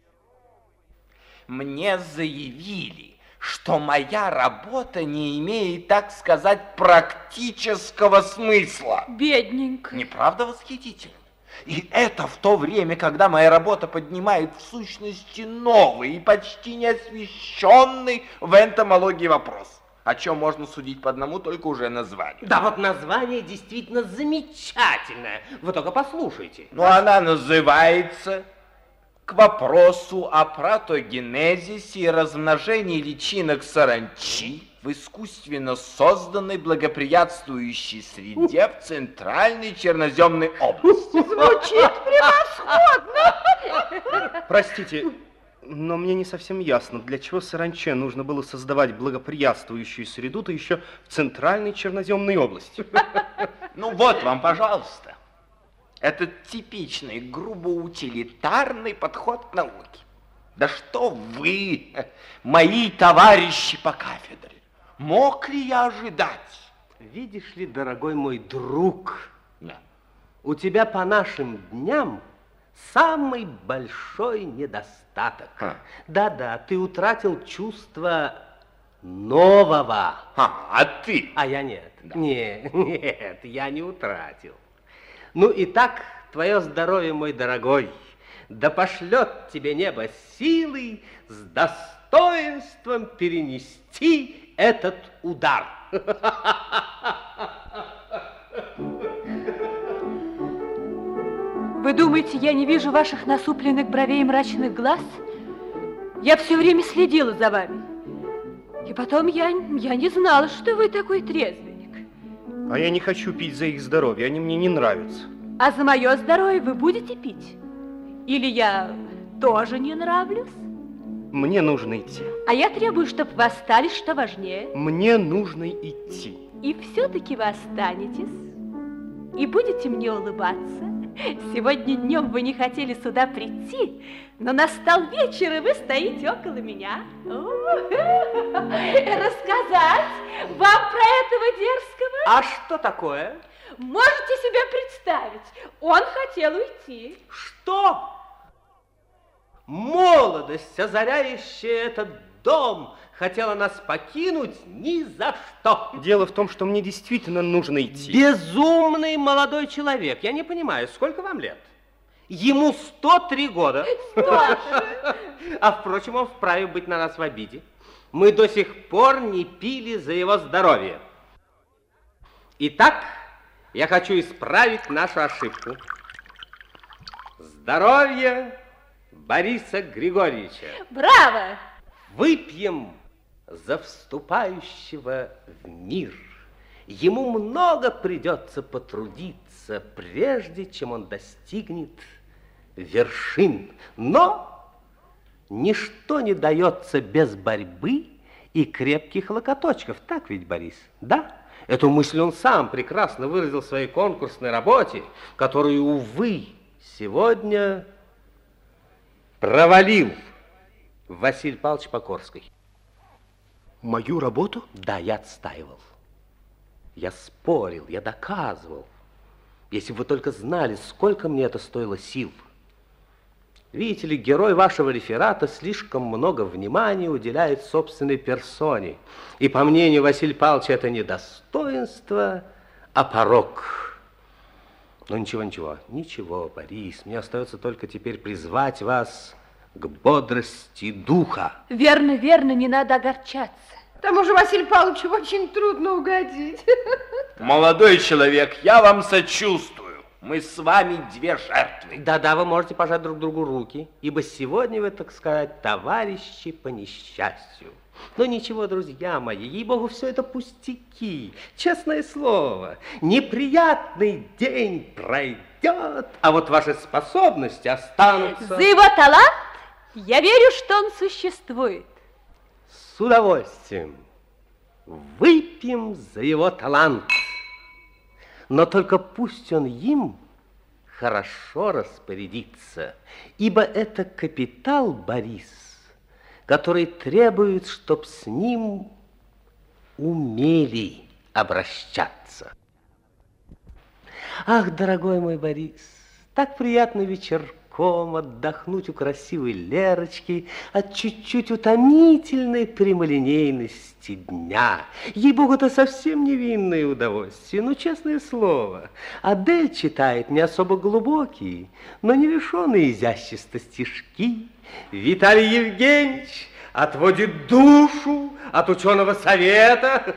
Мне заявили, что моя работа не имеет, так сказать, практического смысла. Бедненько. Неправда восхитительно? И это в то время, когда моя работа поднимает в сущности новый и почти не освещенный в энтомологии вопрос, о чем можно судить по одному только уже названию. Да вот название действительно замечательное. Вы только послушайте. Ну, она называется «К вопросу о протогенезисе и размножении личинок саранчи в искусственно созданной благоприятствующей среде в центральной черноземной области». Звучит превосходно! Простите, но мне не совсем ясно, для чего саранче нужно было создавать благоприятствующую среду, да еще в центральной черноземной области. Ну вот вам, пожалуйста. Это типичный грубо-утилитарный подход к науке. Да что вы, мои товарищи по кафедре, мог ли я ожидать? Видишь ли, дорогой мой друг, да. У тебя по нашим дням самый большой недостаток. Да-да, ты утратил чувство нового. А, а ты? А я нет. Да. Нет, нет, я не утратил. Ну и так, твое здоровье, мой дорогой, да пошлет тебе небо силы с достоинством перенести этот удар. Вы думаете, я не вижу ваших насупленных бровей и мрачных глаз? Я все время следила за вами. И потом я, я не знала, что вы такой трезвенник. А я не хочу пить за их здоровье, они мне не нравятся. А за мое здоровье вы будете пить? Или я тоже не нравлюсь? Мне нужно идти. А я требую, чтобы вы остались, что важнее. Мне нужно идти. И все-таки вы останетесь и будете мне улыбаться. Сегодня днем вы не хотели сюда прийти, но настал вечер, и вы стоите около меня. Рассказать вам про этого дерзкого? А что такое? Можете себе представить, он хотел уйти. Что? Молодость, озаряющая этот дом, хотела нас покинуть ни за что. Дело в том, что мне действительно нужно идти. Безумный молодой человек. Я не понимаю, сколько вам лет? Ему сто три года. Сто. А впрочем, он вправе быть на нас в обиде. Мы до сих пор не пили за его здоровье. Итак, я хочу исправить нашу ошибку. Здоровье Бориса Григорьевича. Браво! Выпьем за вступающего в мир. Ему много придется потрудиться, прежде чем он достигнет вершин. Но ничто не дается без борьбы и крепких локоточков. Так ведь, Борис? Да? Эту мысль он сам прекрасно выразил в своей конкурсной работе, которую, увы, сегодня провалил Василий Павлович Покорский. Мою работу? Да, я отстаивал. Я спорил, я доказывал. Если бы вы только знали, сколько мне это стоило сил. Видите ли, герой вашего реферата слишком много внимания уделяет собственной персоне. И, по мнению Василия Павловича, это не достоинство, а порок. Ну, ничего, ничего, ничего, Борис, мне остается только теперь призвать вас к бодрости духа. Верно, верно, не надо огорчаться. К тому же Василию Павловичу очень трудно угодить. Молодой человек, я вам сочувствую. Мы с вами две жертвы. Да-да, вы можете пожать друг другу руки, ибо сегодня вы, так сказать, товарищи по несчастью. Но ничего, друзья мои, ей-богу, все это пустяки. Честное слово, неприятный день пройдет, а вот ваши способности останутся. За его талант я верю, что он существует. С удовольствием. Выпьем за его талант. Но только пусть он им хорошо распорядится, ибо это капитал, Борис, который требует, чтоб с ним умели обращаться. Ах, дорогой мой Борис, так приятно вечерком отдохнуть у красивой Лерочки от чуть-чуть утомительной прямолинейности дня. Ей-богу, это совсем невинное удовольствие, ну, честное слово. Адель читает не особо глубокие, но не лишенные изящества стишки. Виталий Евгеньевич отводит душу от ученого совета.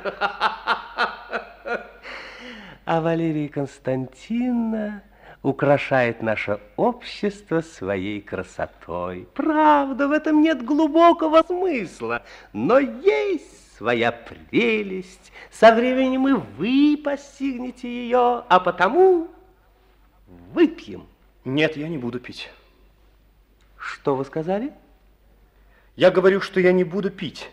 А Валерия Константиновна украшает наше общество своей красотой. Правда, в этом нет глубокого смысла, но есть своя прелесть. Со временем и вы постигнете ее, а потому выпьем. Нет, я не буду пить. Что вы сказали? Я говорю, что я не буду пить.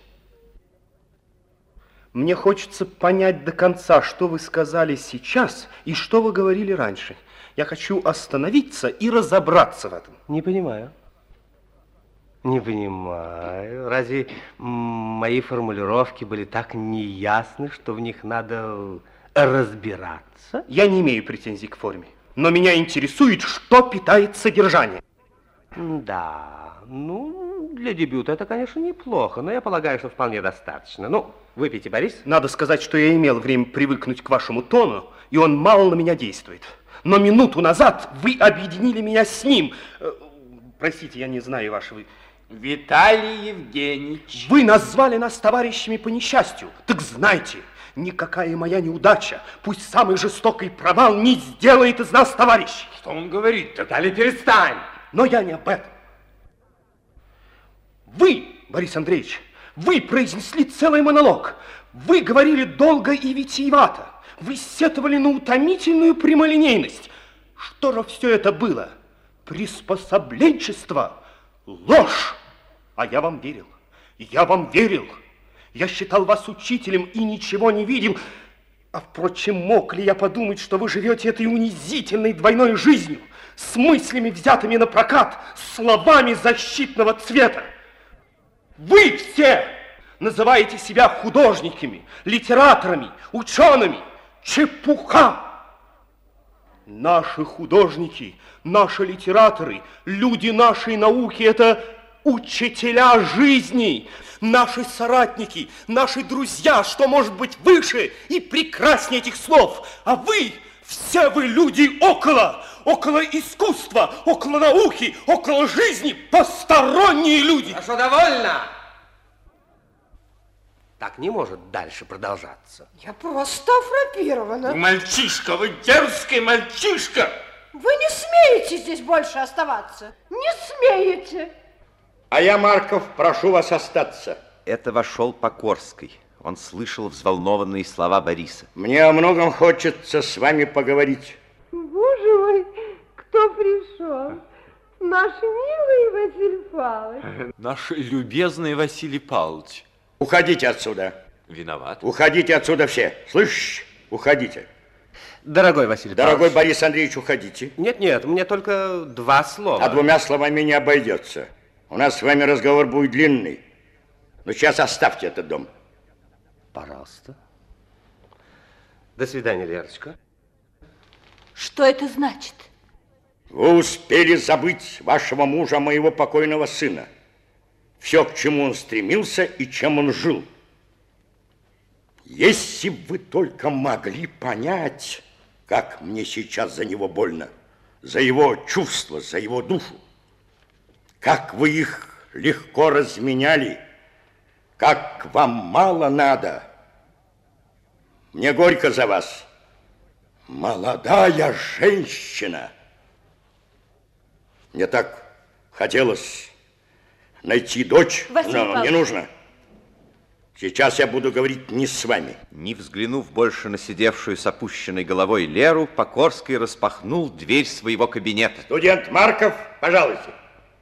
Мне хочется понять до конца, что вы сказали сейчас и что вы говорили раньше. Я хочу остановиться и разобраться в этом. Не понимаю. Не понимаю. Разве мои формулировки были так неясны, что в них надо разбираться? Я не имею претензий к форме, но меня интересует, что питает содержание. Да, ну, для дебюта это, конечно, неплохо, но я полагаю, что вполне достаточно. Ну, выпейте, Борис. Надо сказать, что я имел время привыкнуть к вашему тону, и он мало на меня действует. Но минуту назад вы объединили меня с ним. Простите, я не знаю вашего... Виталий Евгеньевич. Вы назвали нас товарищами по несчастью. Так знайте, никакая моя неудача, пусть самый жестокий провал, не сделает из нас товарищей. Что он говорит-то? Виталий, перестань. Но я не об этом. Вы, Борис Андреевич, вы произнесли целый монолог. Вы говорили долго и витиевато. Вы сетовали на утомительную прямолинейность. Что же все это было? Приспособленчество, ложь. А я вам верил. Я вам верил. Я считал вас учителем и ничего не видел. А, впрочем, мог ли я подумать, что вы живете этой унизительной двойной жизнью, с мыслями, взятыми на прокат, словами защитного цвета? Вы все называете себя художниками, литераторами, учеными. Чепуха! Наши художники, наши литераторы, люди нашей науки – это учителя жизни, наши соратники, наши друзья, что может быть выше и прекраснее этих слов. А вы, все вы люди около, около искусства, около науки, около жизни, посторонние люди. А что, довольно? Так не может дальше продолжаться. Я просто фрапирована. Мальчишка, вы дерзкий мальчишка! Вы не смеете здесь больше оставаться. Не смеете. А я, Марков, прошу вас остаться. Это вошел Покорский. Он слышал взволнованные слова Бориса. Мне о многом хочется с вами поговорить. Боже мой, кто пришел? Наш милый Василий Павлович. Наш любезный Василий Павлович. Уходите отсюда. Виноват. Уходите отсюда все. Слышишь? Уходите. Дорогой Василий Дорогой Павлович. Борис Андреевич, уходите. Нет, нет, мне только два слова. А двумя словами не обойдется. У нас с вами разговор будет длинный. Но сейчас оставьте этот дом. Пожалуйста. До свидания, Лерочка. Что это значит? Вы успели забыть вашего мужа, моего покойного сына. Все, к чему он стремился и чем он жил. Если бы вы только могли понять, как мне сейчас за него больно, за его чувства, за его душу, как вы их легко разменяли, как вам мало надо. Мне горько за вас. Молодая женщина. Мне так хотелось найти дочь, Василий но Павлович. не нужно. Сейчас я буду говорить не с вами. Не взглянув больше на сидевшую с опущенной головой Леру, Покорский распахнул дверь своего кабинета. Студент Марков, пожалуйста.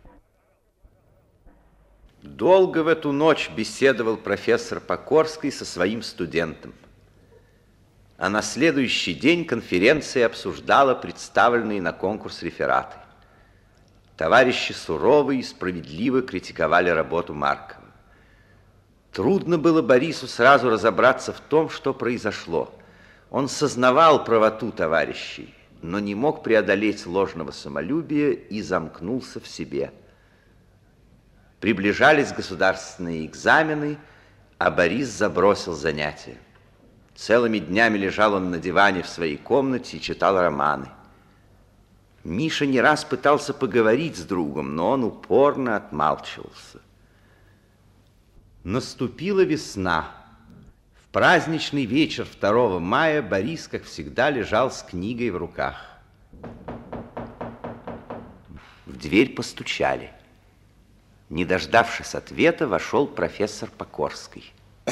Долго в эту ночь беседовал профессор Покорский со своим студентом. А на следующий день конференция обсуждала представленные на конкурс рефераты. Товарищи сурово и справедливо критиковали работу Маркова. Трудно было Борису сразу разобраться в том, что произошло. Он сознавал правоту товарищей, но не мог преодолеть ложного самолюбия и замкнулся в себе. Приближались государственные экзамены, а Борис забросил занятия. Целыми днями лежал он на диване в своей комнате и читал романы. Миша не раз пытался поговорить с другом, но он упорно отмалчивался. Наступила весна. В праздничный вечер второго мая Борис, как всегда, лежал с книгой в руках. В дверь постучали. Не дождавшись ответа, вошел профессор Покорский.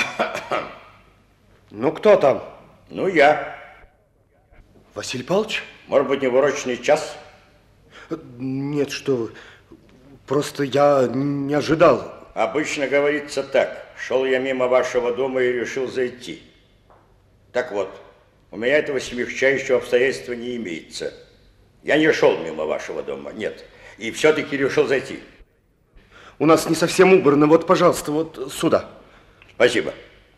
Ну, кто там? Ну, я. Василий Павлович? Может быть, не в урочный час? Нет, что вы. Просто я не ожидал. Обычно говорится так. Шел я мимо вашего дома и решил зайти. Так вот, у меня этого смягчающего обстоятельства не имеется. Я не шел мимо вашего дома, нет. И все-таки решил зайти. У нас не совсем убрано. Вот, пожалуйста, вот сюда. Спасибо.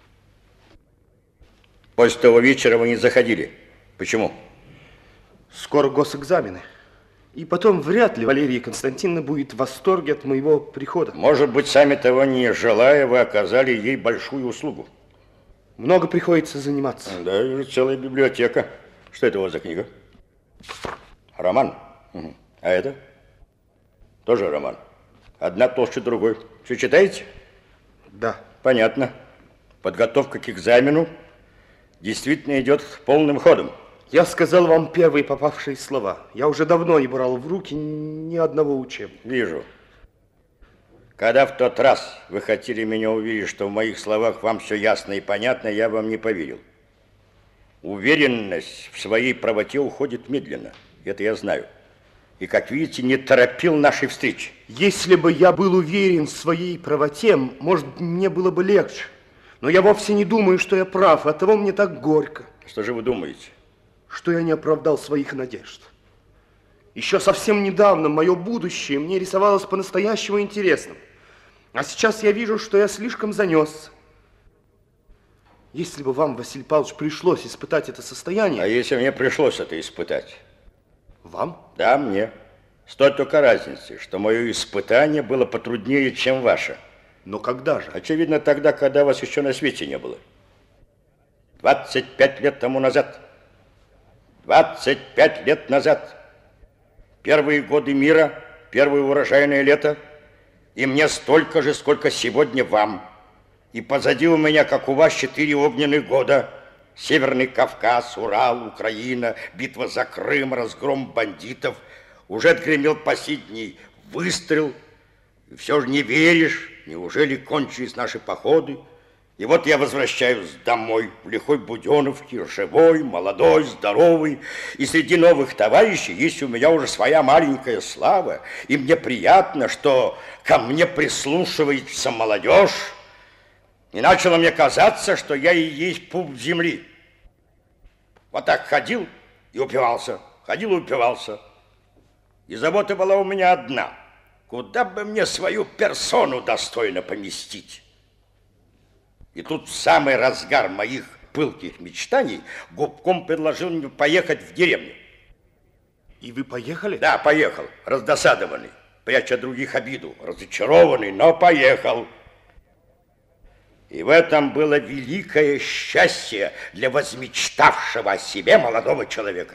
После того вечера вы не заходили. Почему? Скоро госэкзамены. И потом вряд ли Валерия Константиновна будет в восторге от моего прихода. Может быть, сами того не желая, вы оказали ей большую услугу. Много приходится заниматься. Да, и целая библиотека. Что это у вас за книга? Роман? Угу. А это? Тоже роман. Одна толще другой. Все читаете? Да. Понятно. Подготовка к экзамену действительно идет полным ходом. Я сказал вам первые попавшие слова. Я уже давно не брал в руки ни одного учебника. Вижу. Когда в тот раз вы хотели меня уверить, что в моих словах вам все ясно и понятно, я вам не поверил. Уверенность в своей правоте уходит медленно. Это я знаю. И, как видите, не торопил нашей встречи. Если бы я был уверен в своей правоте, может, мне было бы легче. Но я вовсе не думаю, что я прав. Оттого мне так горько. Что же вы думаете? Что я не оправдал своих надежд. Еще совсем недавно мое будущее мне рисовалось по-настоящему интересным. А сейчас я вижу, что я слишком занесся. Если бы вам, Василий Павлович, пришлось испытать это состояние... А если мне пришлось это испытать? Вам? Да, мне. С той только разницей, что мое испытание было потруднее, чем ваше. Но когда же? Очевидно, тогда, когда вас еще на свете не было. двадцать пять лет тому назад. двадцать пять лет назад. Первые годы мира, первое урожайное лето. И мне столько же, сколько сегодня вам. И позади у меня, как у вас, четыре огненных года. Северный Кавказ, Урал, Украина, битва за Крым, разгром бандитов. Уже отгремел последний выстрел. И все же не веришь, неужели кончились наши походы? И вот я возвращаюсь домой в лихой Буденовке, живой, молодой, здоровый. И среди новых товарищей есть у меня уже своя маленькая слава. И мне приятно, что ко мне прислушивается молодежь. И начало мне казаться, что я и есть пуп земли. Вот так ходил и упивался, ходил и упивался. И забота была у меня одна. Куда бы мне свою персону достойно поместить? И тут в самый разгар моих пылких мечтаний губком предложил мне поехать в деревню. И вы поехали? Да, поехал, раздосадованный, пряча от других обиду, разочарованный, но поехал. И в этом было великое счастье для возмечтавшего о себе молодого человека.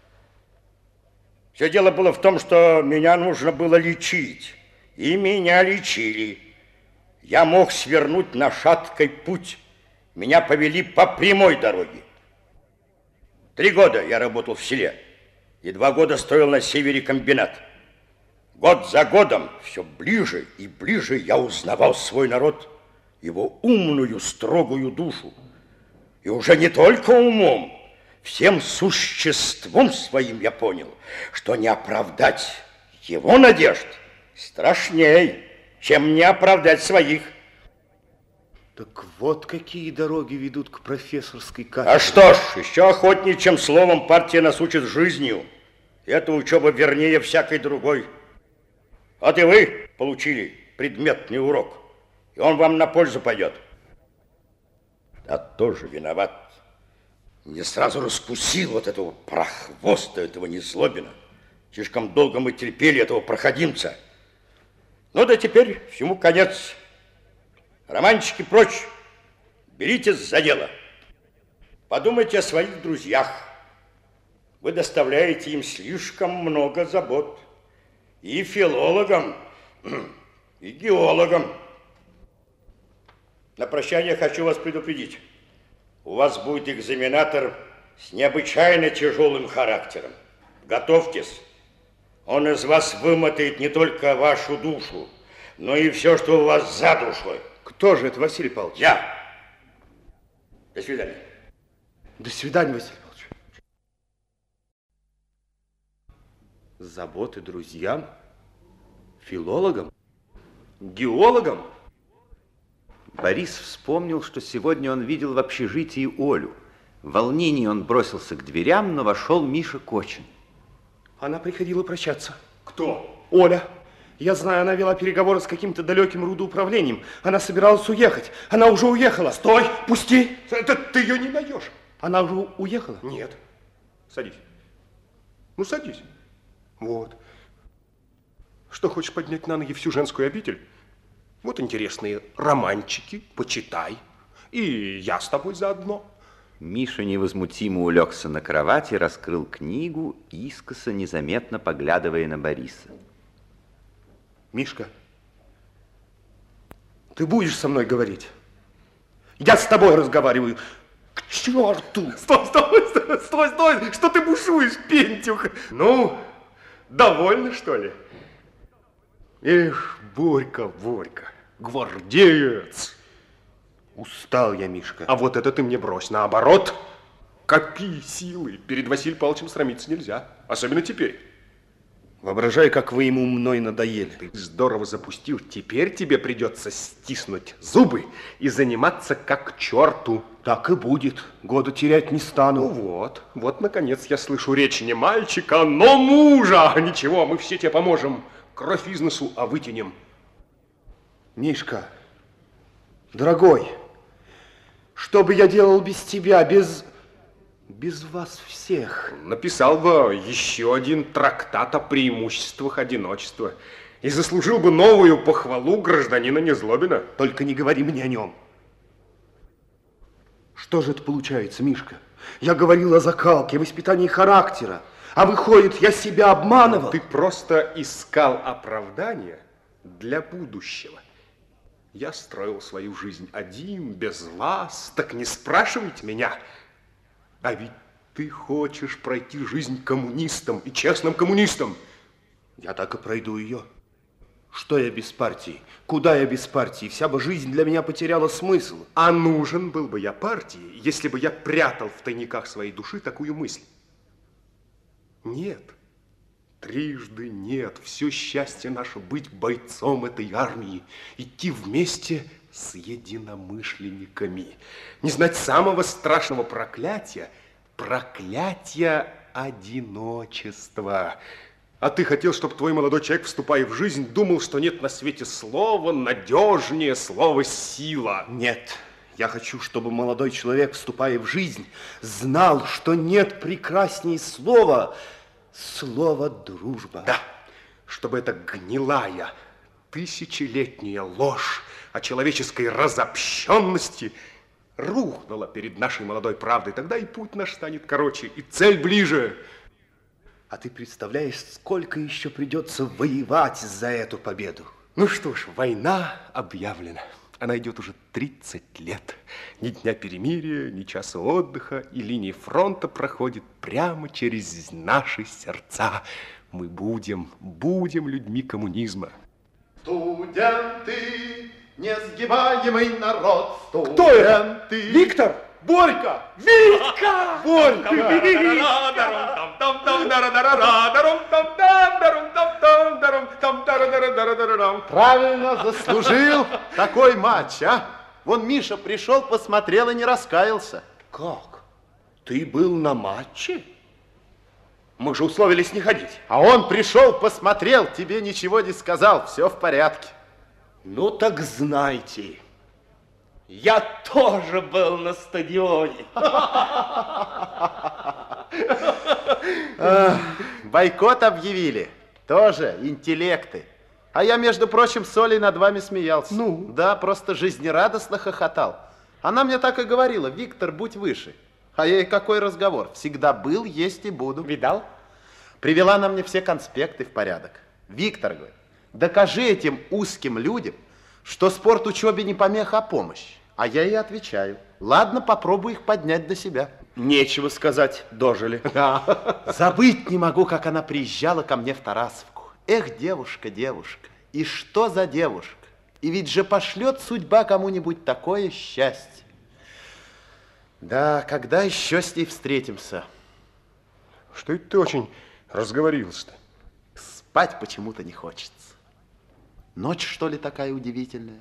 Все дело было в том, что меня нужно было лечить, и меня лечили. Я мог свернуть на шаткий путь. Меня повели по прямой дороге. Три года я работал в селе, и два года строил на севере комбинат. Год за годом все ближе и ближе я узнавал свой народ, его умную, строгую душу. И уже не только умом, всем существом своим я понял, что не оправдать его надежд страшней, чем не оправдать своих. Так вот какие дороги ведут к профессорской кафедре. А что ж, еще охотнее, чем словом партия нас учит жизнью. Эта учеба вернее всякой другой. Вот и вы получили предметный урок, и он вам на пользу пойдет. А тоже виноват. Не сразу раскусил вот этого прохвоста, этого Незлобина. Слишком долго мы терпели этого проходимца. Ну да теперь всему конец. Романчики прочь. Беритесь за дело. Подумайте о своих друзьях. Вы доставляете им слишком много забот. И филологам, и геологам. На прощание хочу вас предупредить. У вас будет экзаменатор с необычайно тяжелым характером. Готовьтесь. Он из вас вымотает не только вашу душу, но и все, что у вас за душой. Кто же это, Василий Павлович? Я. До свидания. До свидания, Василий Павлович. Заботы друзьям, филологам, геологам. Борис вспомнил, что сегодня он видел в общежитии Олю. В волнении он бросился к дверям, но вошел Миша Кочин. Она приходила прощаться. Кто? Оля. Я знаю, она вела переговоры с каким-то далеким рудоуправлением. Она собиралась уехать. Она уже уехала. Стой! Пусти! Это ты ее не даешь. Она уже уехала? Нет. Садись. Ну, садись. Вот. Что, хочешь поднять на ноги всю женскую обитель? Вот интересные романчики, почитай. И я с тобой заодно. Миша невозмутимо улегся на кровати, раскрыл книгу, искоса незаметно поглядывая на Бориса. Мишка, ты будешь со мной говорить? Я с тобой разговариваю. К черту! Стой, стой, стой, стой, стой! Что ты бушуешь, пентюх? Ну, довольно, что ли? Эх, Борька, Борька, гвардеец. Устал я, Мишка. А вот это ты мне брось. Наоборот, копи силы. Перед Василием Павловичем срамиться нельзя. Особенно теперь. Воображай, как вы ему мной надоели. Ты здорово запустил. Теперь тебе придется стиснуть зубы и заниматься как черту. Так и будет. Года терять не стану. Ну вот, вот, наконец, я слышу речь не мальчика, но мужа. Ничего, мы все тебе поможем. Кровь из носу, а вытянем. Мишка, дорогой, что бы я делал без тебя, без... без вас всех? Написал бы еще один трактат о преимуществах одиночества и заслужил бы новую похвалу гражданина Незлобина. Только не говори мне о нем. Что же это получается, Мишка? Я говорил о закалке, о воспитании характера, а выходит, я себя обманывал. Ты просто искал оправдания для будущего. Я строил свою жизнь один, без вас, так не спрашивайте меня. А ведь ты хочешь пройти жизнь коммунистом и честным коммунистом. Я так и пройду ее. Что я без партии? Куда я без партии? Вся бы жизнь для меня потеряла смысл. А нужен был бы я партии, если бы я прятал в тайниках своей души такую мысль. Нет. Трижды нет. Все счастье наше быть бойцом этой армии, идти вместе с единомышленниками. Не знать самого страшного проклятия, проклятия одиночества. А ты хотел, чтобы твой молодой человек, вступая в жизнь, думал, что нет на свете слова надежнее слова «сила». Нет. Я хочу, чтобы молодой человек, вступая в жизнь, знал, что нет прекрасней слова слово «дружба». Да, чтобы эта гнилая, тысячелетняя ложь о человеческой разобщенности рухнула перед нашей молодой правдой. Тогда и путь наш станет короче, и цель ближе. А ты представляешь, сколько еще придется воевать за эту победу? Ну что ж, война объявлена. Она идет уже тридцать лет. Ни дня перемирия, ни часа отдыха, и линия фронта проходит прямо через наши сердца. Мы будем, будем людьми коммунизма. Студенты, несгибаемый народ. Студенты. Кто это? Виктор? Борька! Витька! Борька! Правильно заслужил такой матч, а? Вон Миша пришел, посмотрел и не раскаялся. Как? Ты был на матче? Мы же условились не ходить. А он пришел, посмотрел, тебе ничего не сказал, все в порядке. Ну так знайте, я тоже был на стадионе. Бойкот объявили. Тоже интеллекты. А я, между прочим, с Олей над вами смеялся. Ну? Да, просто жизнерадостно хохотал. Она мне так и говорила: Виктор, будь выше. А я ей какой разговор? Всегда был, есть и буду. Видал? Привела она мне все конспекты в порядок. Виктор говорит, докажи этим узким людям, что спорт учебе не помеха, а помощь. А я ей отвечаю: ладно, попробуй их поднять до себя. Нечего сказать, дожили. Забыть не могу, как она приезжала ко мне в Тарасовку. Эх, девушка, девушка, и что за девушка? И ведь же пошлет судьба кому-нибудь такое счастье. Да, когда еще с ней встретимся? Что это ты очень разговорился-то? Спать почему-то не хочется. Ночь, что ли, такая удивительная?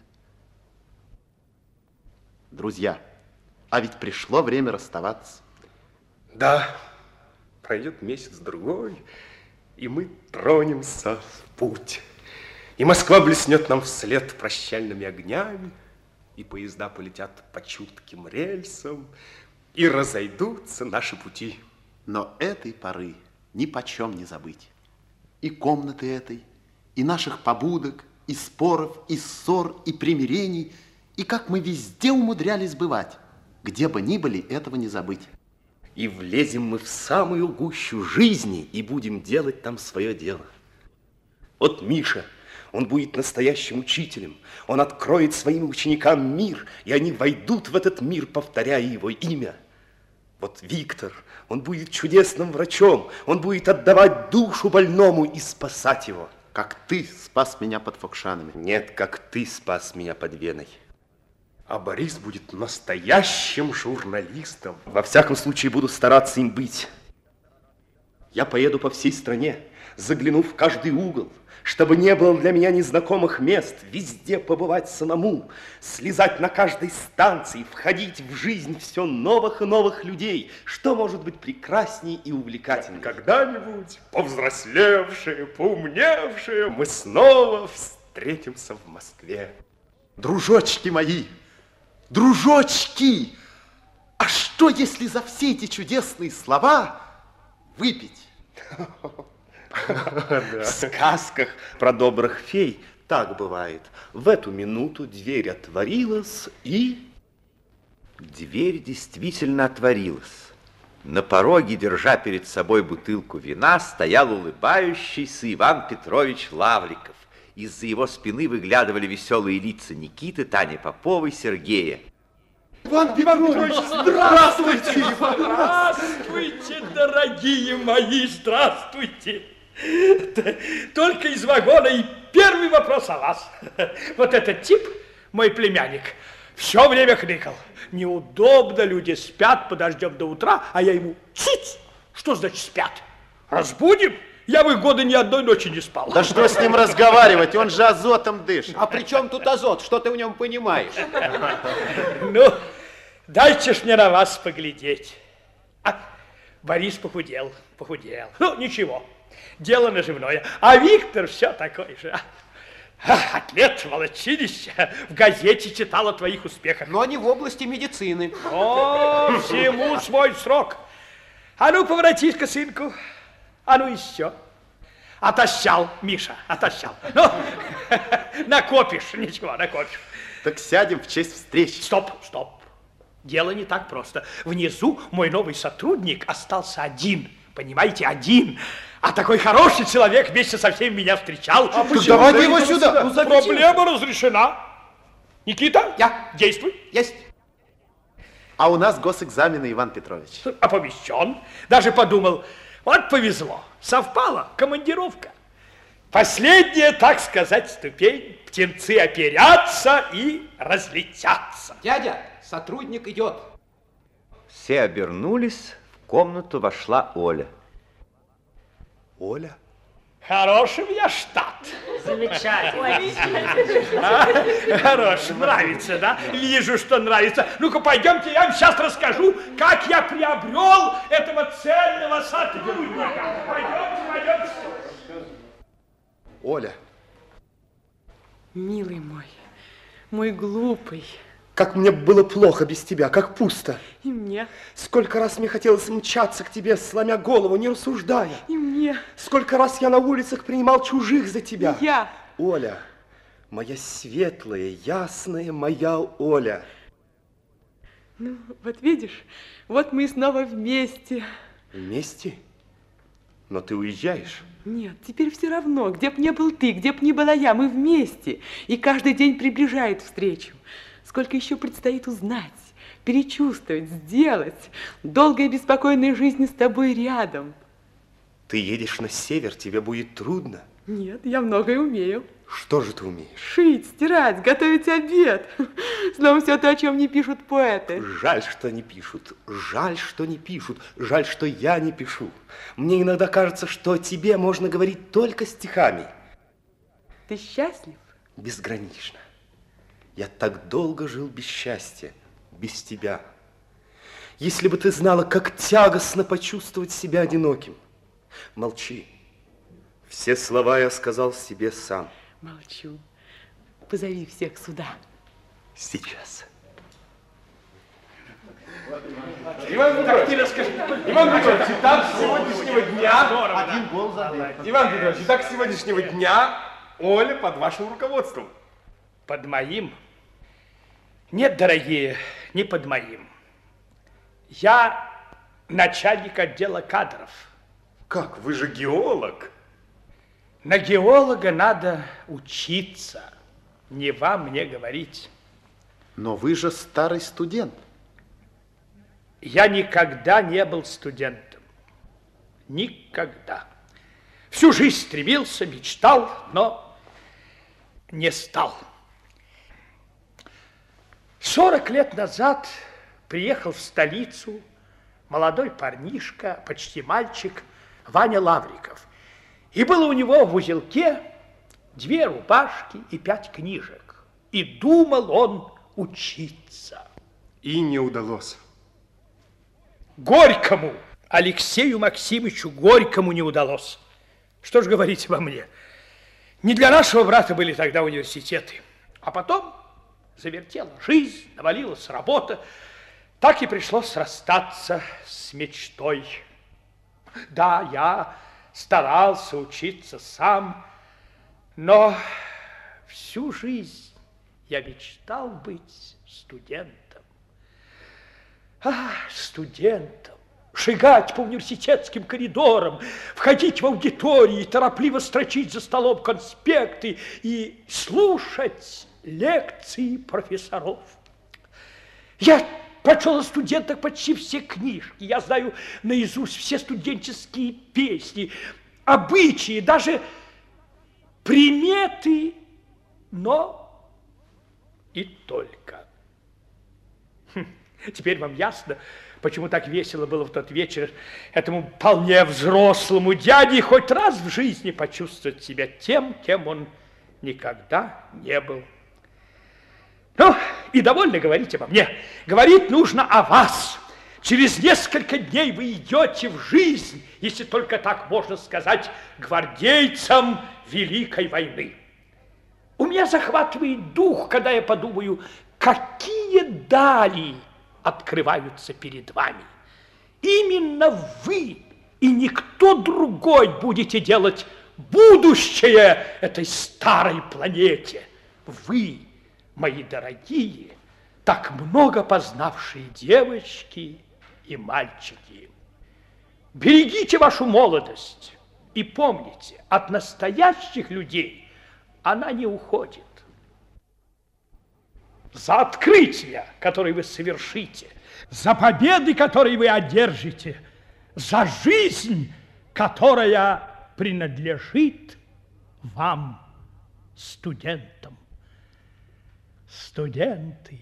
Друзья, а ведь пришло время расставаться. Да, пройдет месяц-другой, и мы тронемся в путь. И Москва блеснет нам вслед прощальными огнями, и поезда полетят по чутким рельсам, и разойдутся наши пути. Но этой поры ни почем не забыть. И комнаты этой, и наших побудок, и споров, и ссор, и примирений, и как мы везде умудрялись бывать. Где бы ни были, этого не забыть. И влезем мы в самую гущу жизни и будем делать там свое дело. Вот Миша, он будет настоящим учителем. Он откроет своим ученикам мир, и они войдут в этот мир, повторяя его имя. Вот Виктор, он будет чудесным врачом. Он будет отдавать душу больному и спасать его. Как ты спас меня под Фокшанами. Нет, как ты спас меня под Веной. А Борис будет настоящим журналистом. Во всяком случае, буду стараться им быть. Я поеду по всей стране, загляну в каждый угол, чтобы не было для меня незнакомых мест, везде побывать самому, слезать на каждой станции, входить в жизнь все новых и новых людей. Что может быть прекрасней и увлекательней? Когда-нибудь, повзрослевшие, поумневшие, мы снова встретимся в Москве. Дружочки мои, дружочки, а что, если за все эти чудесные слова выпить? В сказках про добрых фей так бывает. В эту минуту дверь отворилась, и... Дверь действительно отворилась. На пороге, держа перед собой бутылку вина, стоял улыбающийся Иван Петрович Лавриков Из-за его спины выглядывали веселые лица Никиты, Тани Поповой, Сергея. Иван Петрович, здравствуйте! Здравствуйте, дорогие мои, здравствуйте! Только из вагона и первый вопрос о вас. Вот этот тип, мой племянник, все время хныкал. Неудобно, люди спят, подождем до утра, а я ему цыц! Что значит спят? Разбудим? Я в их годы ни одной ночи не спал. Да что с ним разговаривать, он же азотом дышит. А при чем тут азот? Что ты в нем понимаешь? Ну, дайте ж мне на вас поглядеть. А, Борис похудел, похудел. Ну, ничего, дело наживное. А Виктор все такой же. Атлет, молодчинище, в газете читал о твоих успехах. Но не в области медицины. О, всему свой срок. А ну, поворотись-ка, сынку. А ну еще. Отощал, Миша, отощал. Ну, накопишь, ничего, накопишь. Так сядем в честь встречи. Стоп, стоп. Дело не так просто. Внизу мой новый сотрудник остался один. Понимаете, один. А такой хороший человек вместе со всеми меня встречал. А почему? Давайте его сюда. Ну, проблема разрешена. Никита, я действуй. Есть. А у нас госэкзамены, Иван Петрович. Оповещен. Даже подумал, вот повезло. Совпала командировка. Последняя, так сказать, ступень. Птенцы оперятся и разлетятся. Дядя, сотрудник идет. Все обернулись, в комнату вошла Оля. Оля? Хороший у меня штат. Замечательно. А? Хорош, нравится, да? Вижу, что нравится. Ну-ка, пойдемте, я вам сейчас расскажу, как я приобрел этого цельного сотрудника. Пойдемте, пойдемте. Оля. Милый мой, мой глупый. Как мне было плохо без тебя, как пусто. И мне. Сколько раз мне хотелось мчаться к тебе, сломя голову, не рассуждая. И мне. Сколько раз я на улицах принимал чужих за тебя. И я. Оля, моя светлая, ясная моя Оля. Ну, вот видишь, вот мы снова вместе. Вместе? Но ты уезжаешь. Нет, теперь все равно, где б не был ты, где б не была я, мы вместе. И каждый день приближает встречу. Сколько еще предстоит узнать, перечувствовать, сделать. Долгая беспокойная жизнь с тобой рядом. Ты едешь на север, тебе будет трудно. Нет, я многое умею. Что же ты умеешь? Шить, стирать, готовить обед. Словом, все то, о чем не пишут поэты. Жаль, что не пишут. Жаль, что не пишут. Жаль, что я не пишу. Мне иногда кажется, что о тебе можно говорить только стихами. Ты счастлив? Безгранично. Я так долго жил без счастья, без тебя. Если бы ты знала, как тягостно почувствовать себя одиноким. Молчи. Все слова я сказал себе сам. Молчу. Позови всех сюда. Сейчас. Иван Петрович, Иван Петрович, итак, с сегодняшнего дня... Один гол забил. Иван Петрович, итак, с сегодняшнего дня Оля под вашим руководством. Под моим? Нет, дорогие, не под моим. Я начальник отдела кадров. Как? Вы же геолог. На геолога надо учиться. Не вам мне говорить. Но вы же старый студент. Я никогда не был студентом. Никогда. Всю жизнь стремился, мечтал, но не стал. Сорок лет назад приехал в столицу молодой парнишка, почти мальчик, Ваня Лавриков. И было у него в узелке две рубашки и пять книжек. И думал он учиться. И не удалось. Горькому, Алексею Максимовичу Горькому не удалось. Что ж говорить обо мне? Не для нашего брата были тогда университеты. А потом завертела жизнь, навалилась работа. Так и пришлось расстаться с мечтой. Да, я старался учиться сам, но всю жизнь я мечтал быть студентом. А, студентом, шагать по университетским коридорам, входить в аудитории, торопливо строчить за столом конспекты и слушать лекции профессоров. Я прочел о студентах почти все книжки, я знаю наизусть все студенческие песни, обычаи, даже приметы, но и только. Хм, теперь вам ясно, почему так весело было в тот вечер этому вполне взрослому дяде хоть раз в жизни почувствовать себя тем, кем он никогда не был. Ну, и довольно говорить обо мне. Говорить нужно о вас. Через несколько дней вы идете в жизнь, если только так можно сказать, гвардейцам Великой войны. У меня захватывает дух, когда я подумаю, какие дали открываются перед вами. Именно вы и никто другой будете делать будущее этой старой планете. Вы, мои дорогие, так много познавшие девочки и мальчики. Берегите вашу молодость и помните, от настоящих людей она не уходит. За открытия, которые вы совершите, за победы, которые вы одержите, за жизнь, которая принадлежит вам, студентам. Студенты,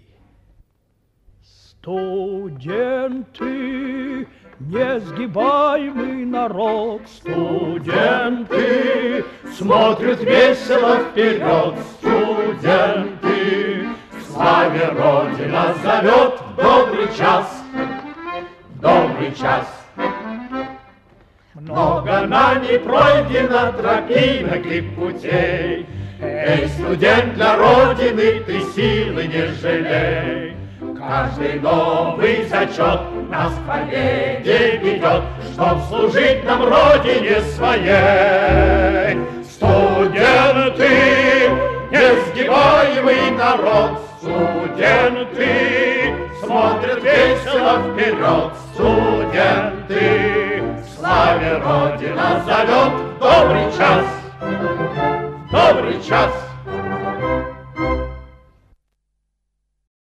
студенты, несгибаемый народ. Студенты смотрят весело вперед. Студенты, к славе Родина зовет в добрый час, в добрый час. Много нами пройдено тропинок и путей. Эй, студент, для Родины ты силы не жалей. Каждый новый зачет нас к победе ведет, чтоб служить нам Родине своей. Студенты, несгибаемый народ. Студенты смотрят весело вперед. Студенты, к славе Родина зовет в добрый час. Добрый час.